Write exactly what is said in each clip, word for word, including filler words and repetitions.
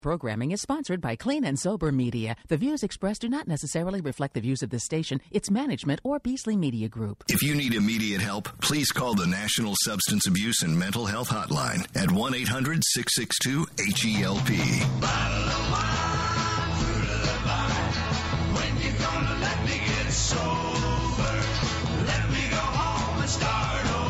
Programming is sponsored by Clean and Sober Media. The views expressed do not necessarily reflect the views of this station, its management, or Beasley Media Group. If you need immediate help, please call the National Substance Abuse and Mental Health Hotline at one eight hundred six six two H E L P. Bottle of wine, fruit of the vine. When you gonna let me get sober? Let me go home and start over.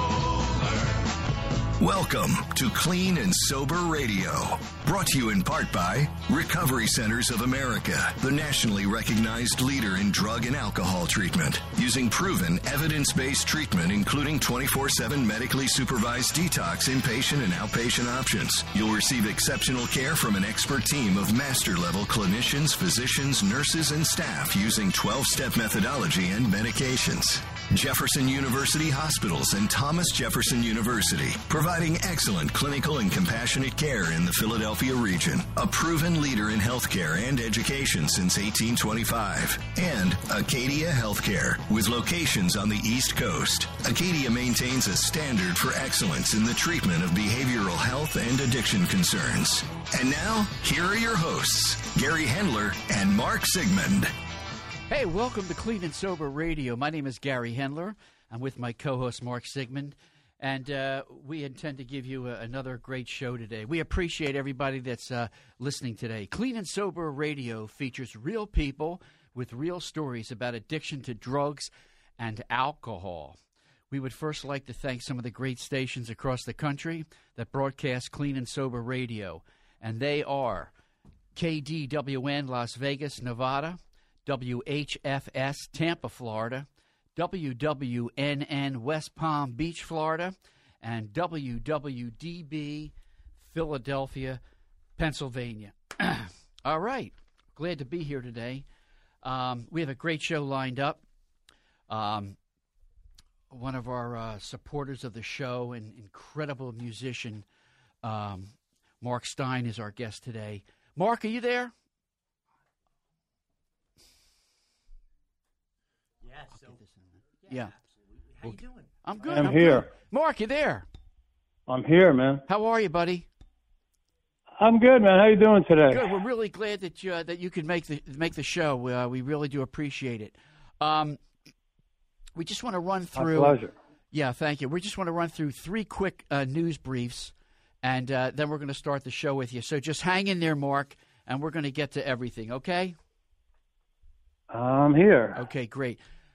Welcome to Clean and Sober Radio. Brought to you in part by Recovery Centers of America, the nationally recognized leader in drug and alcohol treatment. Using proven, evidence-based treatment, including twenty-four seven medically supervised detox, inpatient and outpatient options. You'll receive exceptional care from an expert team of master-level clinicians, physicians, nurses, and staff using twelve-step methodology and medications. Jefferson University Hospitals and Thomas Jefferson University, providing excellent clinical and compassionate care in the Philadelphia region. A proven leader in healthcare and education since eighteen twenty-five. And Acadia Healthcare, with locations on the East Coast. Acadia maintains a standard for excellence in the treatment of behavioral health and addiction concerns. And now, here are your hosts, Gary Hendler and Mark Sigmund. Hey, welcome to Clean and Sober Radio. My name is Gary Hendler. I'm with my co-host, Mark Sigmund, and uh, we intend to give you a, another great show today. We appreciate everybody that's uh, listening today. Clean and Sober Radio features real people with real stories about addiction to drugs and alcohol. We would first like to thank some of the great stations across the country that broadcast Clean and Sober Radio, and they are K D W N Las Vegas, Nevada, W H F S Tampa, Florida, W W N N West Palm Beach, Florida, and W W D B Philadelphia, Pennsylvania. All right. Glad to be here today. Um, we have a great show lined up. Um, one of our uh, supporters of the show, an incredible musician, um, Mark Stein, is our guest today. Mark, are you there? Yes. So, yeah, yeah, absolutely. How you doing? I'm good. I'm, I'm here. Good. Mark, you there? I'm here, man. How are you, buddy? I'm good, man. How you doing today? Good. We're really glad that you uh, that you could make the make the show. Uh, we really do appreciate it. Um, we just want to run through. My pleasure. Yeah, thank you. We just want to run through three quick uh, news briefs, and uh, then we're going to start the show with you. So just hang in there, Mark, and we're going to get to everything. Okay? I'm here. Okay, great.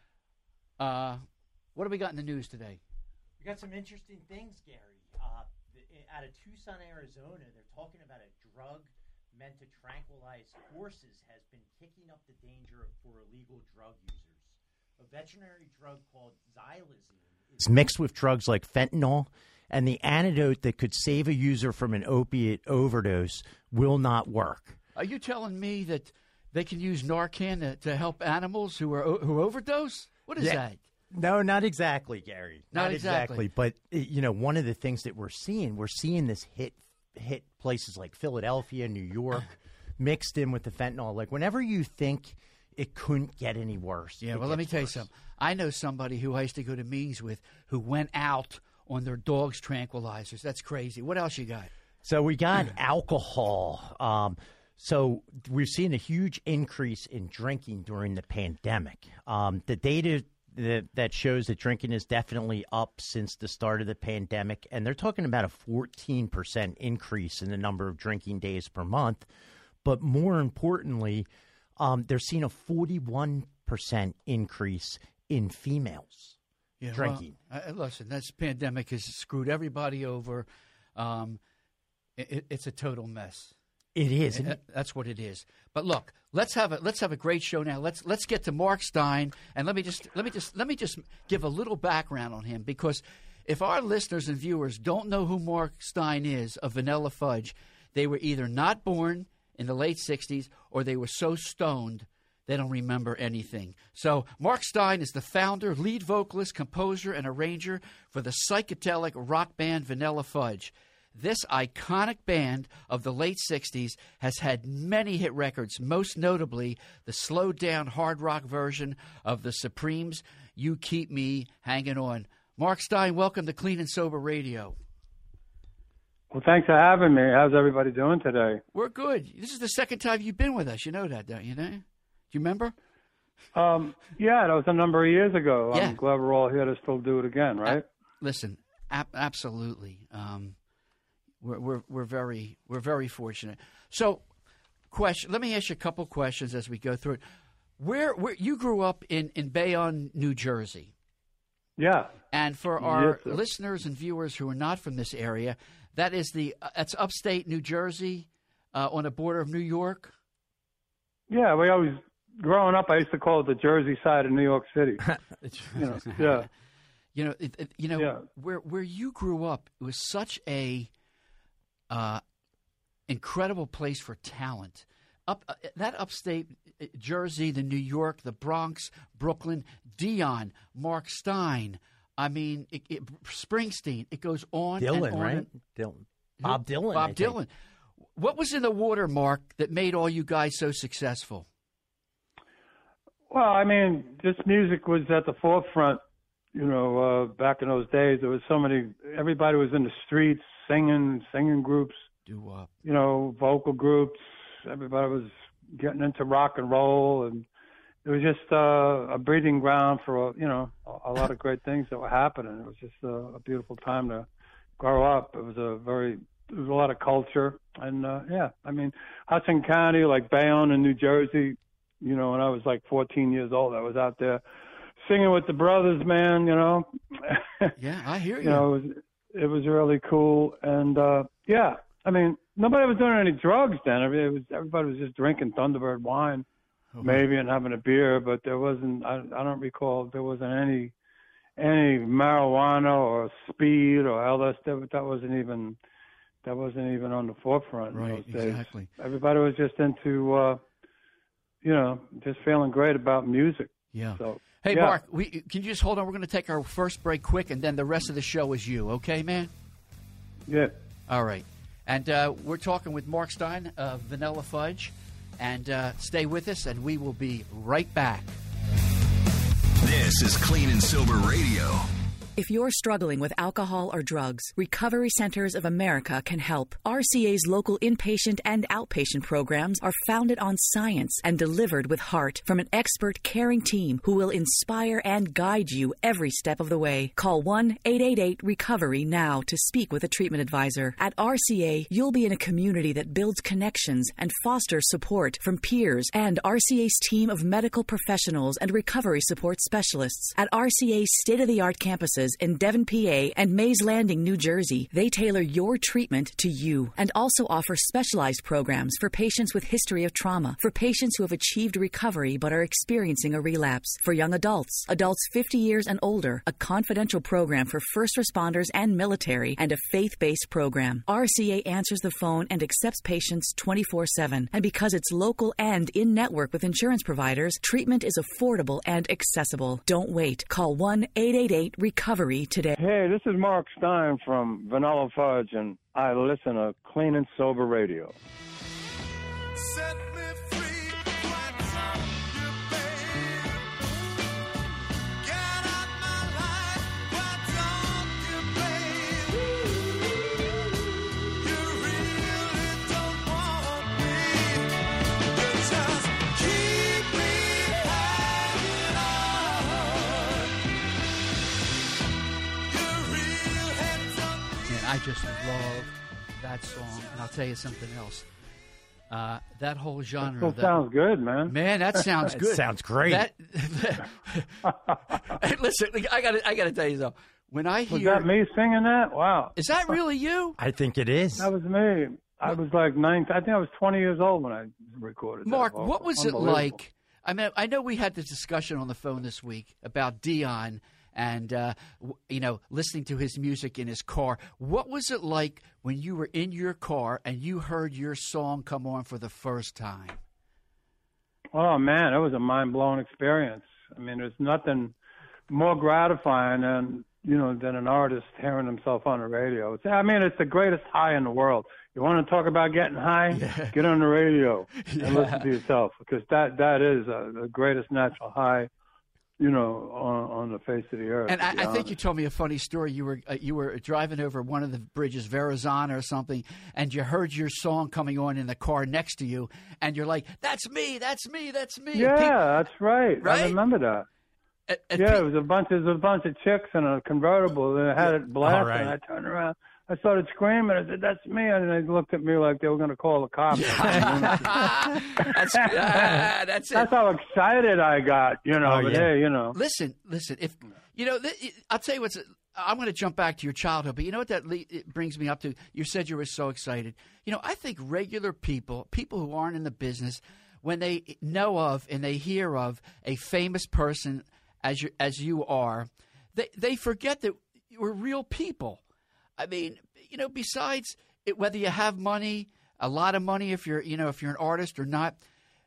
Uh, what have we got in the news today? We got some interesting things, Gary. Uh, out of Tucson, Arizona, they're talking about a drug meant to tranquilize horses has been kicking up the danger for illegal drug users. A veterinary drug called xylazine. It's mixed with drugs like fentanyl, and the antidote that could save a user from an opiate overdose will not work. Are you telling me that they can use Narcan to, to help animals who are who overdose? What is yeah. that? No, not exactly, Gary. Not, not exactly. exactly. But, you know, one of the things that we're seeing, we're seeing this hit hit places like Philadelphia, New York, mixed in with the fentanyl. Like, whenever you think it couldn't get any worse. Yeah, well, let me tell you something. I know somebody who I used to go to meetings with who went out on their dog's tranquilizers. That's crazy. What else you got? So we got alcohol. Um So we've seen a huge increase in drinking during the pandemic. Um, the data that, that shows that drinking is definitely up since the start of the pandemic, and they're talking about a fourteen percent increase in the number of drinking days per month. But more importantly, um, they're seeing a forty-one percent increase in females yeah, drinking. Well, uh, listen, this pandemic has screwed everybody over. Um, it, it's a total mess. It is. And that's what it is. But look, let's have a let's have a great show now. Let's let's get to Mark Stein, and let me just let me just let me just give a little background on him, because if our listeners and viewers don't know who Mark Stein is of Vanilla Fudge, they were either not born in the late sixties or they were so stoned they don't remember anything. So Mark Stein is the founder, lead vocalist, composer, and arranger for the psychedelic rock band Vanilla Fudge. This iconic band of the late sixties has had many hit records, most notably the slowed-down hard rock version of the Supremes' You Keep Me Hanging On. Mark Stein, welcome to Clean and Sober Radio. Well, thanks for having me. How's everybody doing today? We're good. This is the second time you've been with us. You know that, don't you? Know? Do you remember? Um, yeah, that was a number of years ago. Yeah. I'm glad we're all here to still do it again, right? Uh, listen, ab- absolutely. Um, we're, we're we're very we're very fortunate. So, question. Let me ask you a couple questions as we go through it. Where where you grew up in in Bayonne, New Jersey? Yeah. And for our Yes, sir. listeners and viewers who are not from this area, that is the uh, that's upstate New Jersey, uh, on the border of New York. Yeah, we always, growing up, I used to call it the Jersey side of New York City. You know, yeah. You know, it, it- you know Yeah. where where you grew up, it was such a uh, incredible place for talent. Up uh, that upstate uh, Jersey, the New York, the Bronx, Brooklyn, Dion, Mark Stein. I mean, it, it, Springsteen. It goes on Dylan, and on. right? and- Dylan. Bob Dylan. I Bob think. Dylan. What was in the water, Mark, that made all you guys so successful? Well, I mean, just music was at the forefront, you know, uh, back in those days. There was so many, everybody was in the streets singing, singing groups, Do up. you know, vocal groups. Everybody was getting into rock and roll, and it was just uh, a breeding ground for, you know, a, a lot of great things that were happening. It was just a, a beautiful time to grow up. It was a very, there was a lot of culture. And, uh, yeah, I mean, Hudson County, like Bayonne in New Jersey, you know, when I was like fourteen years old, I was out there singing with the brothers, man, you know. Yeah, I hear you. You know, it was, it was really cool. And, uh, yeah, I mean, nobody was doing any drugs then. I mean, it was, everybody was just drinking Thunderbird wine, Oh, maybe, and having a beer, but there wasn't, I, I don't recall, there wasn't any any marijuana or speed or L S D. That wasn't even, that wasn't even on the forefront in Right, those days. exactly. Everybody was just into, uh, you know, just feeling great about music. Yeah. So, Hey, yeah. Mark, we, can you just hold on? We're going to take our first break quick, and then the rest of the show is you. Okay, man? Yeah. All right. And uh, we're talking with Mark Stein of Vanilla Fudge. And uh, stay with us, and we will be right back. This is Clean and Sober Radio. If you're struggling with alcohol or drugs, Recovery Centers of America can help. R C A's local inpatient and outpatient programs are founded on science and delivered with heart from an expert, caring team who will inspire and guide you every step of the way. Call one eight eight eight recovery now to speak with a treatment advisor. At R C A, you'll be in a community that builds connections and fosters support from peers and R C A's team of medical professionals and recovery support specialists. At R C A's state-of-the-art campuses in Devon, P A and Mays Landing, New Jersey, they tailor your treatment to you and also offer specialized programs for patients with history of trauma, for patients who have achieved recovery but are experiencing a relapse, for young adults, adults fifty years and older, a confidential program for first responders and military, and a faith-based program. R C A answers the phone and accepts patients twenty-four seven. And because it's local and in-network with insurance providers, treatment is affordable and accessible. Don't wait. Call one eight eight eight recovery today. Hey, this is Mark Stein from Vanilla Fudge, and I listen to Clean and Sober Radio. Set me free, what's up, you babe? Get out my life, what's up, you babe? You really don't want me, you just keep me hanging on. Your real head's up. And I just love that song. And I'll tell you something else. Uh, that whole genre. Still that, sounds good, man. Man, that sounds It good. sounds great. That, Hey, listen, I got to I got to tell you though. When I Was hear, that me singing that? Wow. is that really you, I think it is. That was me. I was like nine. I think I was twenty years old when I recorded that Mark? vocal. What was it Unbelievable. like? I mean, I know we had this discussion on the phone this week about Dion and uh, w- you know, listening to his music in his car. What was it like when you were in your car and you heard your song come on for the first time? Oh man, it was a mind blowing experience. I mean, there's nothing more gratifying than you know than an artist hearing himself on the radio. It's, I mean, it's the greatest high in the world. You want to talk about getting high? Yeah. Get on the radio and Yeah. listen to yourself, because that that is uh, the greatest natural high you know, on, on the face of the earth. And I, I think honest. you told me a funny story. You were uh, you were driving over one of the bridges, Verrazano or something, and you heard your song coming on in the car next to you, and you're like, "That's me, that's me, that's me." Yeah, Pe- that's right. right? I remember that. and- and Yeah, pe- it was a bunch. There was a bunch of chicks in a convertible, and I had it blasting. All right. And I turned around. I started screaming. I said, "That's me!" And they looked at me like they were going to call the cops. that's ah, that's it. That's how excited I got, you know. Oh, but yeah. hey, you know, Listen, listen. If you know, th- I'll tell you what's. I'm going to jump back to your childhood, but you know what that le- it brings me up to? You said you were so excited. You know, I think regular people, people who aren't in the business, when they know of and they hear of a famous person as you as you are, they they forget that we're real people. I mean, you know, besides it, whether you have money, a lot of money, if you're you know if you're an artist or not.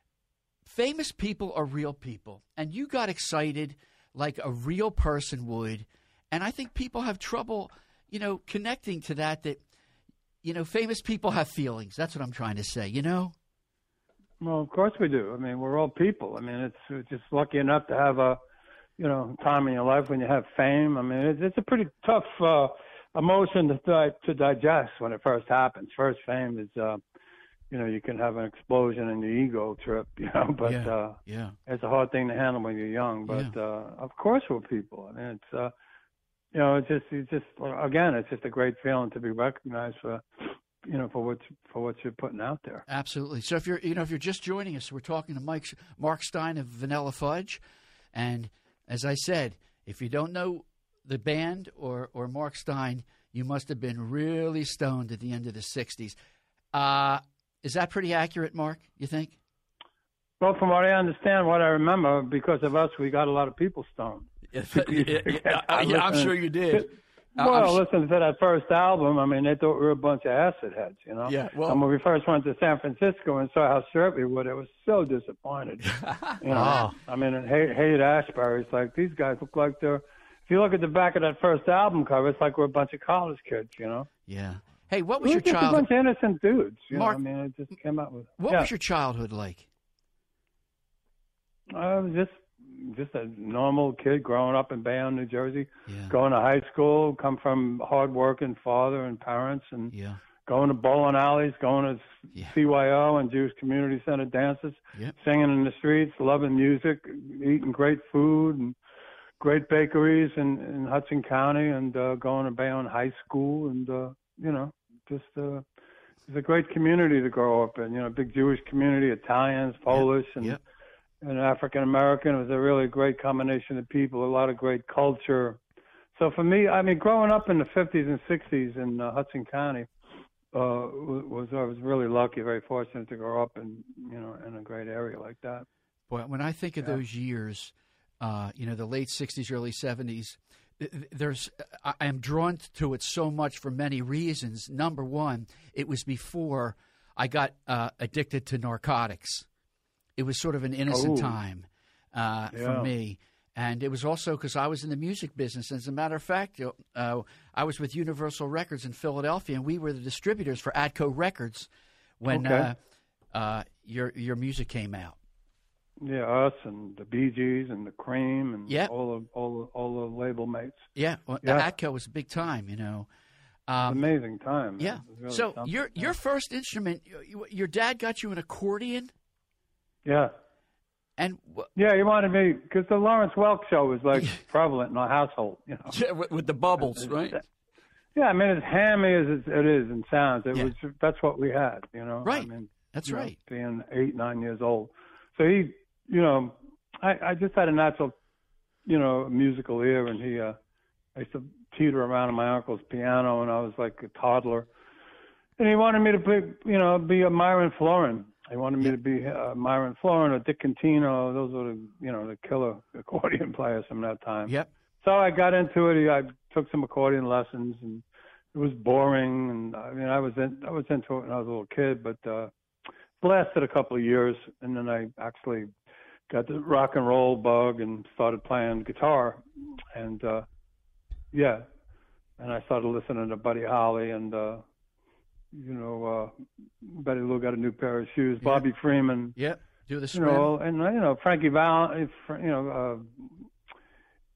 Famous people are real people, and you got excited like a real person would, and I think people have trouble, you know, connecting to that, that, you know, famous people have feelings. That's what I'm trying to say, you know? well, of course we do. I mean, we're all people. I mean, it's, it's just lucky enough to have a, you know, time in your life when you have fame. I mean, it's, it's a pretty tough uh, emotion to di- to digest when it first happens. First fame is, uh, you know, you can have an explosion in your ego trip, you know, but Yeah, uh, yeah. it's a hard thing to handle when you're young. But Yeah. uh, of course we're people. I mean, it's, uh, you know, it's just, it's just, again, it's just a great feeling to be recognized for, you know, for what for what you're putting out there. Absolutely. So if you're, you know, if you're just joining us, we're talking to Mike, Mark Stein of Vanilla Fudge. And as I said, if you don't know the band or, or Mark Stein, you must have been really stoned at the end of the sixties. Uh, is that pretty accurate, Mark, you think? Well, from what I understand, what I remember, because of us, we got a lot of people stoned. yeah, yeah, I'm sure you did. Well, I'm su- listen to that first album. I mean, they thought we were a bunch of acid heads, you know. Yeah, well- and when we first went to San Francisco and saw how straight we were, I was so disappointed. You know, Oh. I mean, and Haight Haight Ashbury, it's like these guys look like they're. If you look at the back of that first album cover, it's like we're a bunch of college kids, you know. Yeah. Hey, what was We your were just a childhood? bunch of innocent dudes. You Mark, know? I mean, it just came out with. What yeah. was your childhood like? I was just just a normal kid growing up in Bayonne, New Jersey, Yeah. going to high school, come from hard-working father and parents, and Yeah. going to bowling alleys, going to Yeah. C Y O and Jewish Community Center dances, Yep. singing in the streets, loving music, eating great food and great bakeries in, in Hudson County, and uh, going to Bayonne High School, and uh, you know, just uh, it's a great community to grow up in. You know, a big Jewish community, Italians, Polish, and Yep. and African American. It was a really great combination of people, a lot of great culture. So for me, I mean, growing up in the fifties and sixties in uh, Hudson County, uh, was I was really lucky, very fortunate to grow up in you know in a great area like that. Boy, when I think of those years, uh, you know, the late sixties, early seventies, th- th- there's I I am drawn to it so much for many reasons. Number one, it was before I got uh, addicted to narcotics. It was sort of an innocent Oh. time uh, Yeah. for me. And it was also because I was in the music business. As a matter of fact, uh, I was with Universal Records in Philadelphia, and we were the distributors for Atco Records when Okay. uh, uh, your your music came out. Yeah, us and the Bee Gees and the Cream and Yeah. all of all the, all the label mates. Yeah, well, Yeah. Atco was a big time, you know. Um, Amazing time. man. yeah. It was really So something. your your first instrument, you, your dad got you an accordion, yeah. and wh- Yeah, he wanted me because the Lawrence Welk show was like prevalent in our household. You know. with, with the bubbles, right? Yeah, I mean, as hammy as it it is and sounds, it Yeah. was that's what we had. You know. Right. I mean, That's you know, right. being eight, nine years old, so he, you know, I, I just had a natural, you know, musical ear, and he, uh, I used to teeter around on my uncle's piano, and I was like a toddler, and he wanted me to be, you know, be a Myron Florin. He wanted me to be uh, Myron Florin or Dick Contino. Those were the, you know, the killer accordion players from that time. Yep. So I got into it. I took some accordion lessons, and it was boring. And I mean, I was in, I was into it when I was a little kid, but uh, it lasted a couple of years, and then I actually got the rock and roll bug and started playing guitar, and uh, yeah, and I started listening to Buddy Holly and uh, you know uh, Betty Lou got a new pair of shoes, Bobby Freeman, Yep. Do the you swim. know, and you know Frankie Val, you know. Uh,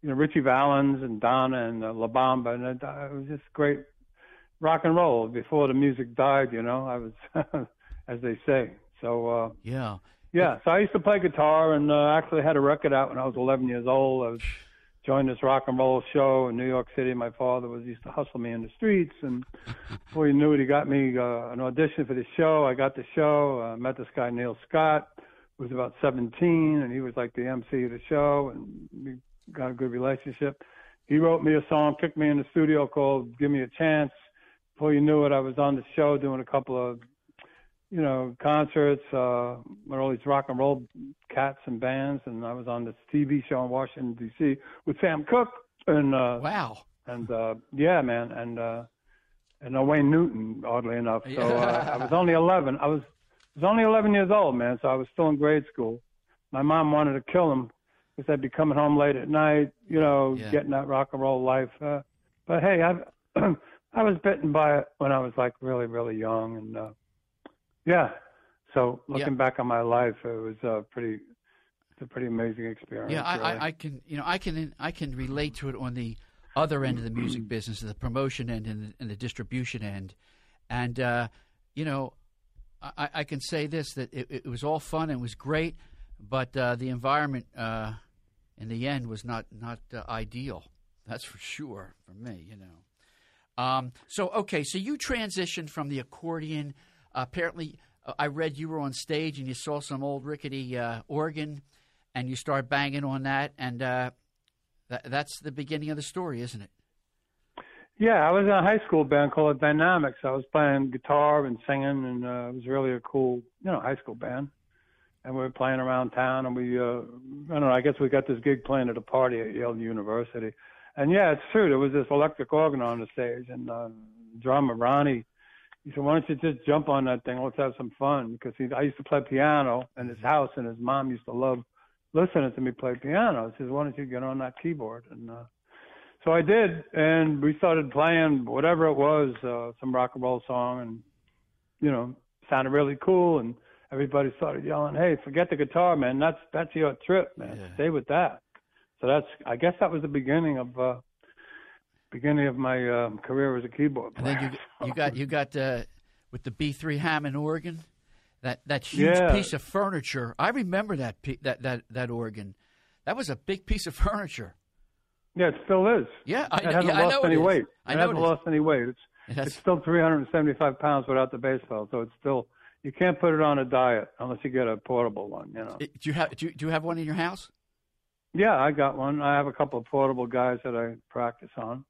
you know, Richie Valens and Donna and uh, La Bamba, and it, uh, it was just great rock and roll before the music died. You know, I was, as they say. So uh, yeah, yeah. So I used to play guitar, and uh, actually had a record out when I was eleven years old. I was joined this rock and roll show in New York City. My father was used to hustle me in the streets, and before you knew it, he got me uh, an audition for the show. I got the show. I uh, met this guy Neil Scott, who was about seventeen, and he was like the M C of the show, and we got a good relationship. He wrote me a song, kicked me in the studio called "Give Me a Chance." Before you knew it, I was on the show doing a couple of, you know, concerts uh, with all these rock and roll cats and bands, and I was on this T V show in Washington D C with Sam Cooke and uh, wow, and uh, yeah, man, and uh, and uh, Wayne Newton, oddly enough. So uh, I was only eleven. I was I was only eleven years old, man. So I was still in grade school. My mom wanted to kill him because I'd be coming home late at night, you know, yeah. getting that rock and roll life. Uh, but hey, I I was bitten by it when I was like really, really young, and uh, yeah. So looking yeah. back on my life, it was uh, pretty, it's a pretty amazing experience. Yeah, I, really. I, I can, you know, I can, I can relate to it on the other end of the music business, the promotion end and the, and the distribution end, and uh, you know, I, I can say this that it, it was all fun and it was great, but uh, the environment uh, in the end was not not uh, ideal. That's for sure for me, you know. Um, so okay, so you transitioned from the accordion. Uh, apparently, uh, I read you were on stage and you saw some old rickety uh, organ, and you started banging on that, and uh, th- that's the beginning of the story, isn't it? Yeah, I was in a high school band called Dynamics. I was playing guitar and singing, and uh, it was really a cool, you know, high school band. And we were playing around town, and we, uh, I don't know, I guess we got this gig playing at a party at Yale University. And yeah, it's true, there was this electric organ on the stage, and uh, drummer Ronnie, he said, why don't you just jump on that thing, let's have some fun. Because he, I used to play piano in his house, and his mom used to love listening to me play piano. He says, why don't you get on that keyboard? And uh, so I did, and we started playing whatever it was, uh, some rock and roll song, and, you know, sounded really cool, and everybody started yelling, hey, forget the guitar, man. That's that's your trip, man. Yeah. Stay with that. So that's, I guess that was the beginning of uh, beginning of my um, career as a keyboard player. And then you you got you got uh, with the B three Hammond organ, that, that huge Yeah. piece of furniture. I remember that pe- that that that organ. That was a big piece of furniture. Yeah, it still is. Yeah, I, it hasn't yeah, I lost know any it is. weight. I it know hasn't it is. lost any weight. It's It has- it's still three hundred seventy-five pounds without the bass pedal, so it's still, you can't put it on a diet unless you get a portable one, you know. It- do you have do you, do you have one in your house? Yeah, I got one. I have a couple of portable guys that I practice on.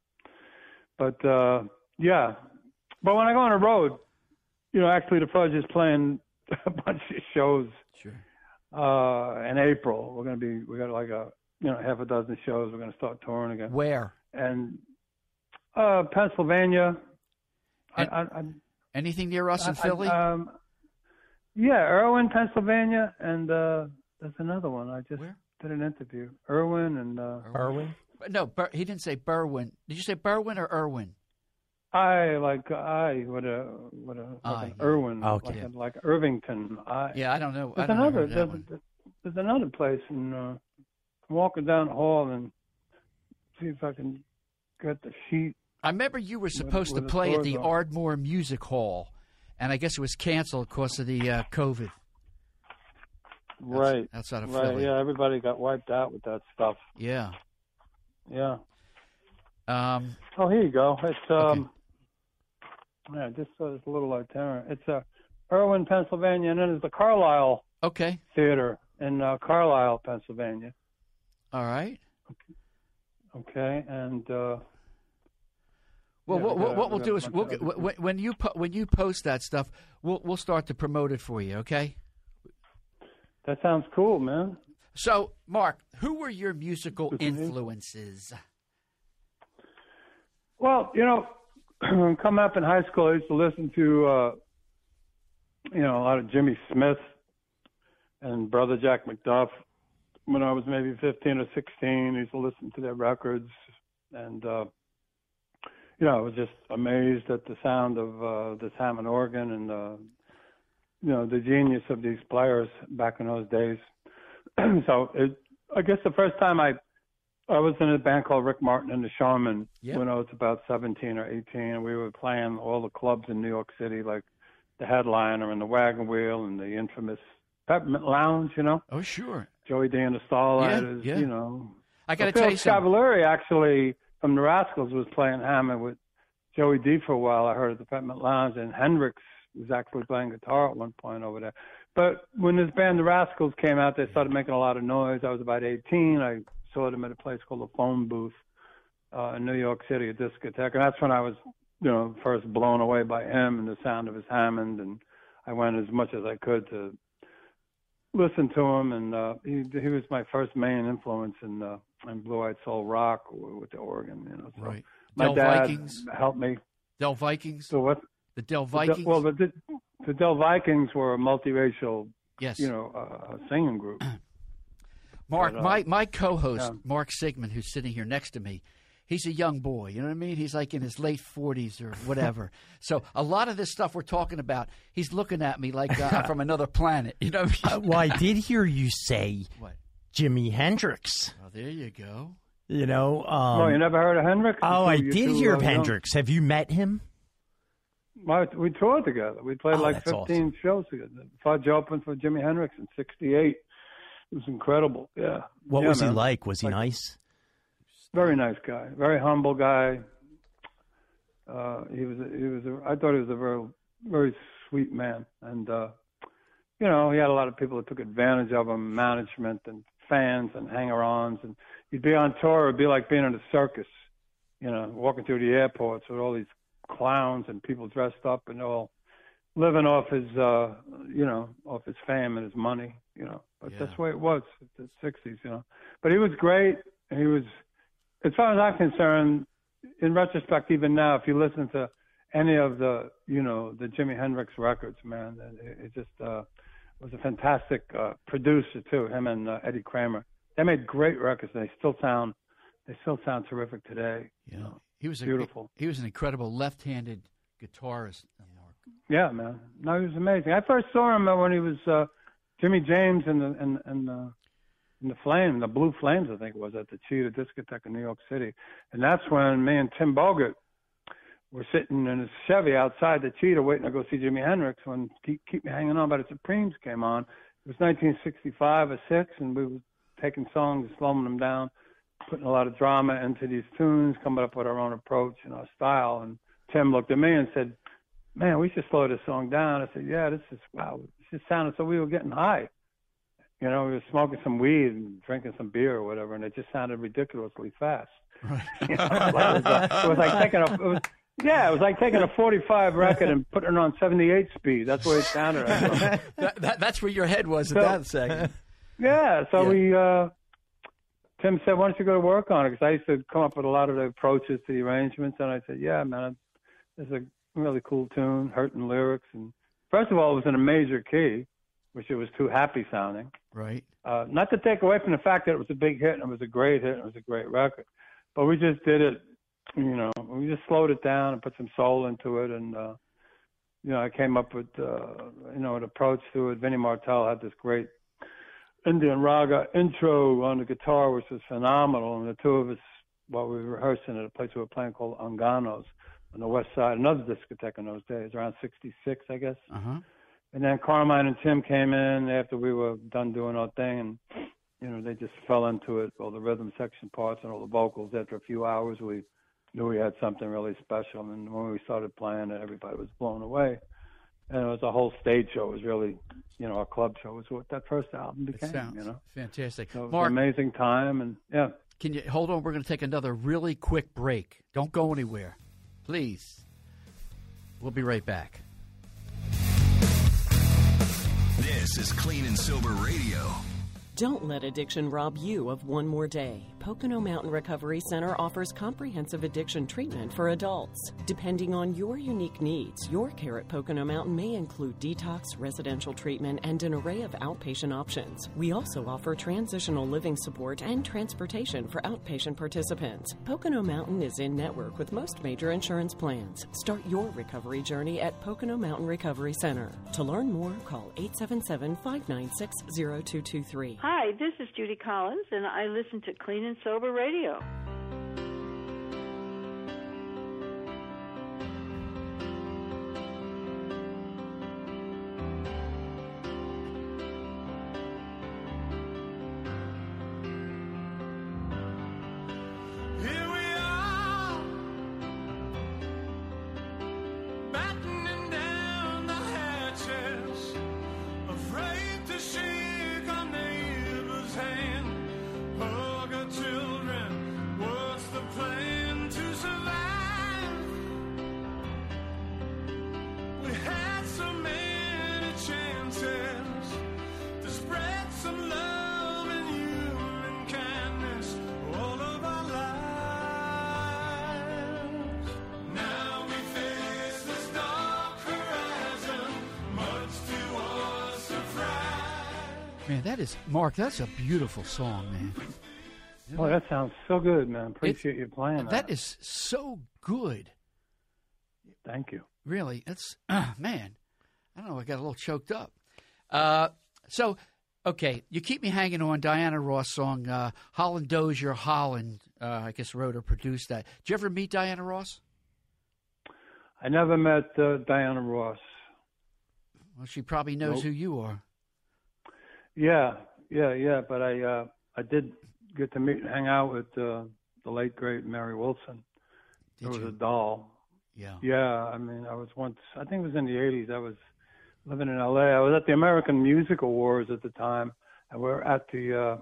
But, uh, yeah. But when I go on the road, you know, actually the Fudge is playing a bunch of shows Sure. uh, in April. We're going to be, we got like a, you know, half a dozen shows. We're going to start touring again. Where? And uh, Pennsylvania. And- I, I, I, Anything near us in I- Philly? um, yeah, Irwin, Pennsylvania, and uh, there's another one. I just Where? did an interview. Irwin and uh, Irwin? No, Bur- he didn't say Berwyn. Did you say Berwyn or Irwin? I like I with a with a I, like an yeah. Irwin, Okay. like, a, like Irvington. I, Yeah, I don't know. There's I don't another. know that There's, one. there's another place, and uh, I'm walking down the hall and see if I can get the sheet. I remember you were supposed where to the play at doors the are. Ardmore Music Hall, and I guess it was canceled because of the uh, COVID. Right. Outside of Right. Philly. Yeah. Everybody got wiped out with that stuff. Yeah. Yeah. Um, Oh, here you go. It's um. Yeah, just so it's a little itinerant. It's uh, Irwin, Pennsylvania, and then there's the Carlisle okay. Theater in uh, Carlisle, Pennsylvania. All right. Okay, and uh, Well, Yeah, what, we what, got- what we we'll got do a is bunch we'll of get, other when, when you po- when you post that stuff, we'll we'll start to promote it for you. Okay. that sounds cool, man. So, Mark, who were your musical Mhm. influences? Well, you know, coming up in high school, I used to listen to, uh, you know, a lot of Jimmy Smith and Brother Jack McDuff. When I was maybe fifteen or sixteen, I used to listen to their records, and uh, you know, I was just amazed at the sound of uh, this Hammond organ and uh, you know, the genius of these players back in those days. So, it, I guess the first time I I was in a band called Rick Martin and the Showmen Yeah. when I was about seventeen or eighteen, and we were playing all the clubs in New York City, like the Headliner and the Wagon Wheel and the infamous Peppermint Lounge, you know. Oh, sure. Joey D and the Starlighters, Yeah, yeah. you know. I got to Phil tell you something. Cavallari actually from the Rascals was playing Hammond with Joey D for a while. I heard at the Peppermint Lounge, and Hendrix was actually playing guitar at one point over there. But when this band, the Rascals, came out, they started making a lot of noise. I was about eighteen. I saw them at a place called the Phone Booth uh, in New York City, a discotheque, and that's when I was, you know, first blown away by him and the sound of his Hammond. And I went as much as I could to listen to him, and uh, he he was my first main influence in uh, in blue-eyed soul rock with the organ, you know. So Right. my Del dad Vikings. helped me. Del Vikings. So what? The Del The Del- Vikings. well, the, the Del Vikings were a multiracial, yes. you know, uh, singing group. Mark, but, uh, my, my co-host, yeah. Mark Sigmund, who's sitting here next to me, he's a young boy. You know what I mean? He's like in his late forties or whatever. So a lot of this stuff we're talking about, he's looking at me like uh, I'm from another planet. You know what I Uh, mean? well, I did hear you say What? Jimi Hendrix. Oh, there you go. You know. Um, oh, you never heard of Hendrix? oh, I You did two, hear uh, of young- Hendrix. Have you met him? My, we toured together. We played Oh, like that's fifteen shows together. Fudge opened for Jimi Hendrix in sixty-eight. It was incredible. Yeah. What Yeah, was he man. like? Was he Like- nice? Very nice guy. Very humble guy. Uh, he was. He was. A, I thought he was a very, very sweet man. And uh, you know, he had a lot of people that took advantage of him, management and fans and hanger-ons. And he'd be on tour. It'd be like being in a circus. You know, walking through the airports with all these clowns and people dressed up and all living off his, uh, you know, off his fame and his money. You know, but Yeah. that's the way it was in the sixties. You know, but he was great. He was. As far as I'm concerned, in retrospect, even now, if you listen to any of the, you know, the Jimi Hendrix records, man, it, it just uh, was a fantastic uh, producer too. Him and uh, Eddie Kramer, they made great records. And they still sound, they still sound terrific today. Yeah. You know, He was a, beautiful. He was an incredible left-handed guitarist. uh, Mark. Yeah, man. No, he was amazing. I first saw him uh, when he was uh, Jimmy James and the and and. Uh, in the Flame, the Blue Flames, I think it was, at the Cheetah Discotheque in New York City. And that's when me and Tim Bogert were sitting in his Chevy outside the Cheetah waiting to go see Jimi Hendrix when Keep, Keep Me Hanging On by the Supremes came on. It was nineteen sixty-five or six, and we were taking songs, slowing them down, putting a lot of drama into these tunes, coming up with our own approach and our style. And Tim looked at me and said, man, we should slow this song down. I said, yeah, this is, wow, this just sounded so we were getting high. You know, we were smoking some weed and drinking some beer or whatever, and it just sounded ridiculously fast. Right. You know, it, was, uh, it was like taking a, it was, yeah, it was like taking a forty-five record and putting it on seventy-eight speed. That's the way it sounded. I thought. that, that, that's where your head was at So- that second. Yeah, so Yeah. we, uh, Tim said, why don't you go to work on it? Because I used to come up with a lot of the approaches to the arrangements, and I said, yeah, man, it's a really cool tune, hurting lyrics. And first of all, it was in a major key, which it was too happy sounding. Right. Uh, not to take away from the fact that it was a big hit and it was a great hit and it was a great record, but we just did it, you know, we just slowed it down and put some soul into it. And, uh, you know, I came up with, uh, you know, an approach to it. Vinnie Martell had this great Indian raga intro on the guitar, which was phenomenal. And the two of us, while we were rehearsing at a place we were playing called Anganos on the west side, another discotheque in those days, around sixty-six, I guess. Uh-huh. And then Carmine and Tim came in after we were done doing our thing, and, you know, they just fell into it, all the rhythm section parts and all the vocals. After a few hours, we knew we had something really special. And when we started playing it, everybody was blown away. And it was a whole stage show. It was really, you know, our club show was what that first album It became, sounds you know. fantastic. So it was Mark, an amazing time, and, yeah. can you hold on? We're going to take another really quick break. Don't go anywhere. Please. We'll be right back. This is Clean and Sober Radio. Don't let addiction rob you of one more day. Pocono Mountain Recovery Center offers comprehensive addiction treatment for adults. Depending on your unique needs, your care at Pocono Mountain may include detox, residential treatment, and an array of outpatient options. We also offer transitional living support and transportation for outpatient participants. Pocono Mountain is in network with most major insurance plans. Start your recovery journey at Pocono Mountain Recovery Center. To learn more, call eight seven seven, five nine six, zero two two three. Hi, this is Judy Collins, and I listen to Clean and and Sober Radio. Here we are, battening down the hatches, afraid to shake our neighbor's hand. Hug our children, what's the plan to survive? We had so many chances to spread some love and human kindness all of our lives. Now we face this dark horizon, much to our surprise. Man, that is, Mark, that's a beautiful song, man. Oh, that sounds so good, man. Appreciate you playing that. That is so good. Thank you. Really, it's, uh, man, I don't know, I got a little choked up. Uh, so, okay, you keep me hanging on Diana Ross song, uh, Holland Dozier, Holland, uh, I guess wrote or produced that. Did you ever meet Diana Ross? I never met uh, Diana Ross. Well, she probably knows Nope. who you are. Yeah, yeah, yeah. But I, uh, I did get to meet and hang out with uh, the late great Mary Wilson. Did There was you? a doll. Yeah. Yeah, I mean, I was once. I think it was in the eighties. I was living in L A. I was at the American Music Awards at the time, and we were at the, uh,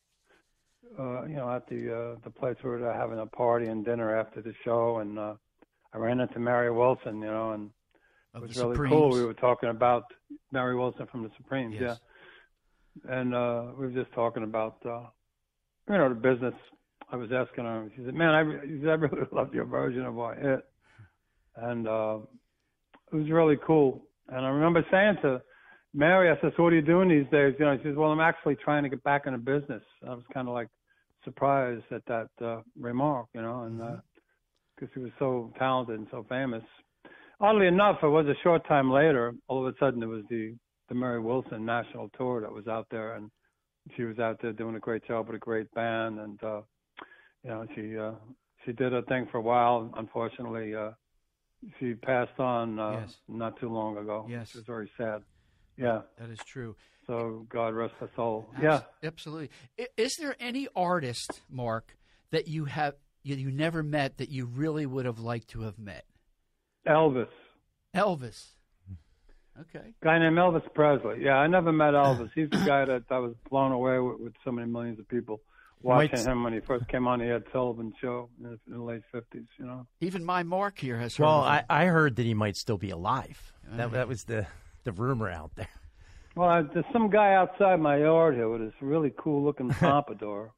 uh, you know, at the uh, the place where they were having a party and dinner after the show, and uh, I ran into Mary Wilson, you know, and Of it was the really Supremes. cool. We were talking about Mary Wilson from the Supremes, Yes. yeah. And uh, we were just talking about, uh, you know, the business. I was asking her. She said, "Man, I, re- she said, I really loved your version of our hit," and uh, it was really cool. And I remember saying to Mary, I said, "So what are you doing these days?" You know, she says, "Well, I'm actually trying to get back into business." I was kind of like surprised at that uh, remark, you know, and because she was so talented and so famous. Oddly enough, it was a short time later. All of a sudden, it was the the Mary Wilson national tour that was out there, and she was out there doing a great job with a great band, and uh, you know, she uh, she did her thing for a while. Unfortunately, uh, she passed on uh, Yes. not too long ago. Yes. Which was very sad. Yeah. That is true. So God rest her soul. Abs- Yeah. Absolutely. I- Is there any artist, Mark, that you have you, you never met that you really would have liked to have met? Elvis. Elvis. Okay. Guy named Elvis Presley. Yeah, I never met Elvis. He's the guy that I was blown away with, with so many millions of people watching Might- him when he first came on the Ed Sullivan Show in the, in the late fifties. You know. Even my Mark here has heard Well, of I, him. I heard that he might still be alive. That, Uh, that was the, the rumor out there. Well, I, there's some guy outside my yard here with this really cool looking pompadour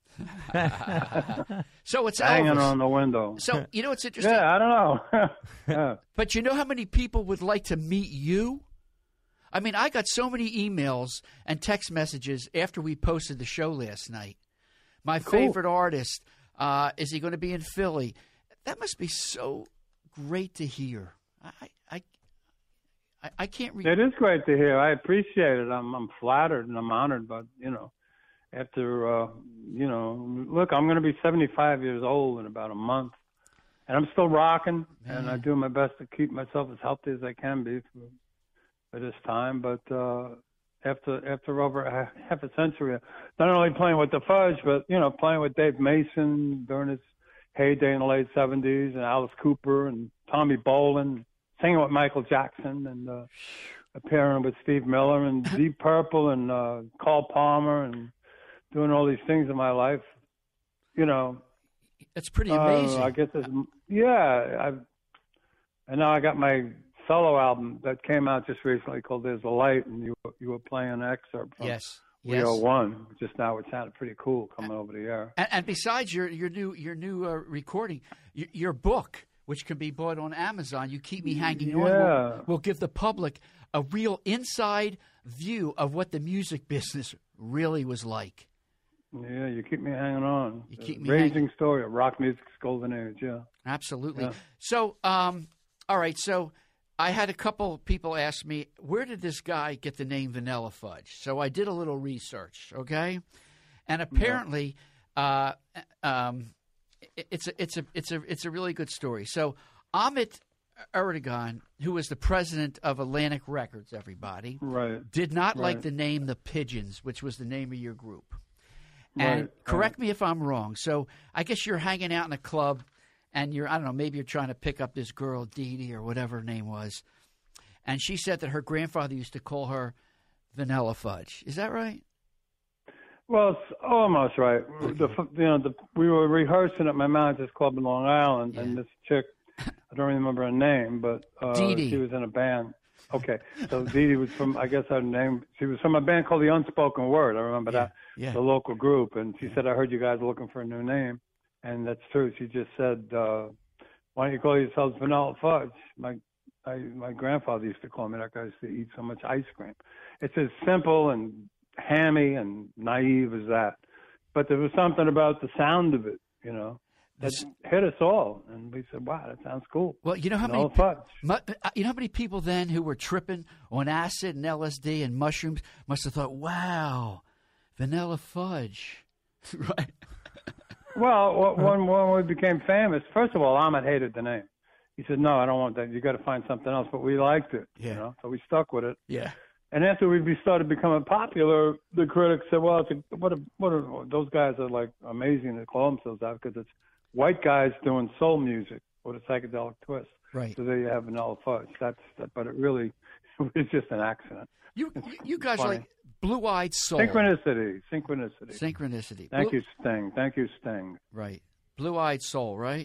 So it's hanging Elvis. on the window. So, you know what's interesting? Yeah, I don't know. Yeah. But you know how many people would like to meet you? I mean, I got so many emails and text messages after we posted the show last night. My Cool. favorite artist, uh, is he going to be in Philly? That must be so great to hear. I I, I, I can't read. It is great to hear. I appreciate it. I'm I'm flattered and I'm honored. But you know, after uh, you know, look, I'm going to be seventy-five years old in about a month, and I'm still rocking. And I do my best to keep myself as healthy as I can be for, for this time. But uh, after after over a half a century, not only playing with the Fudge, but you know, playing with Dave Mason during his heyday in the late seventies, and Alice Cooper and Tommy Bolin, singing with Michael Jackson, and uh, appearing with Steve Miller and Deep Purple and uh, Carl Palmer, and doing all these things in my life. You know, It's pretty uh, amazing. I guess it's, yeah. I've, and now I got my solo album that came out just recently called "There's a Light," and you you were playing an excerpt from Yes. We Yes. Are One just now, which sounded pretty cool coming over the air. And, and besides your your new your new uh, recording, your, your book, which can be bought on Amazon, "You Keep Me Hanging On," Yeah. will, will give the public a real inside view of what the music business really was like. Yeah, you keep me hanging on. You keep me Amazing hanging- story of rock music's golden age. Yeah. Absolutely. Yeah. So, um, all right. So, I had a couple people ask me, where did this guy get the name Vanilla Fudge? So I did a little research. Okay, and apparently, Uh, um, it, it's a it's a it's a it's a really good story. So Amit Erdogan, who was the president of Atlantic Records, everybody, Right. did not Right. like the name The Pigeons, which was the name of your group. And Right, correct right. me if I'm wrong. So I guess you're hanging out in a club, and you're I don't know maybe you're trying to pick up this girl Dee Dee or whatever her name was, and she said that her grandfather used to call her Vanilla Fudge. Is that right? Well, it's almost right. The, you know, the, we were rehearsing at my manager's club in Long Island, and this chick, I don't remember her name, but uh, Dee Dee. she was in a band. Okay, so Dee Dee was from, I guess her name, she was from a band called The Unspoken Word. I remember Yeah, that, yeah. the local group. And she said, I heard you guys are looking for a new name. And that's true. She just said, uh, why don't you call yourselves Vanilla Fudge? My I, my grandfather used to call me that. I used to eat so much ice cream. It's as simple and hammy and naive as that. But there was something about the sound of it, you know, that This- hit us all. And we said, wow, that sounds cool. Well, you know how Vanilla many Fudge. mu- uh, you know how many people then who were tripping on acid and L S D and mushrooms must have thought, "Wow, Vanilla Fudge," right? Well, wh- when, when we became famous, first of all, Ahmet hated the name. He said, no, I don't want that. You got to find something else. But we liked it, Yeah. you know, so we stuck with it. Yeah. And after we be- started becoming popular, the critics said, well, it's a, what, a, what are, those guys are like amazing to call themselves that because it's white guys doing soul music with a psychedelic twist. Right. So there you have Vanilla Fudge. That's that, but it really it was just an accident. You you guys are funny. like blue-eyed soul. Synchronicity, synchronicity. Synchronicity. Thank Blue- you, Sting. Thank you, Sting. Right. Blue-eyed soul, right?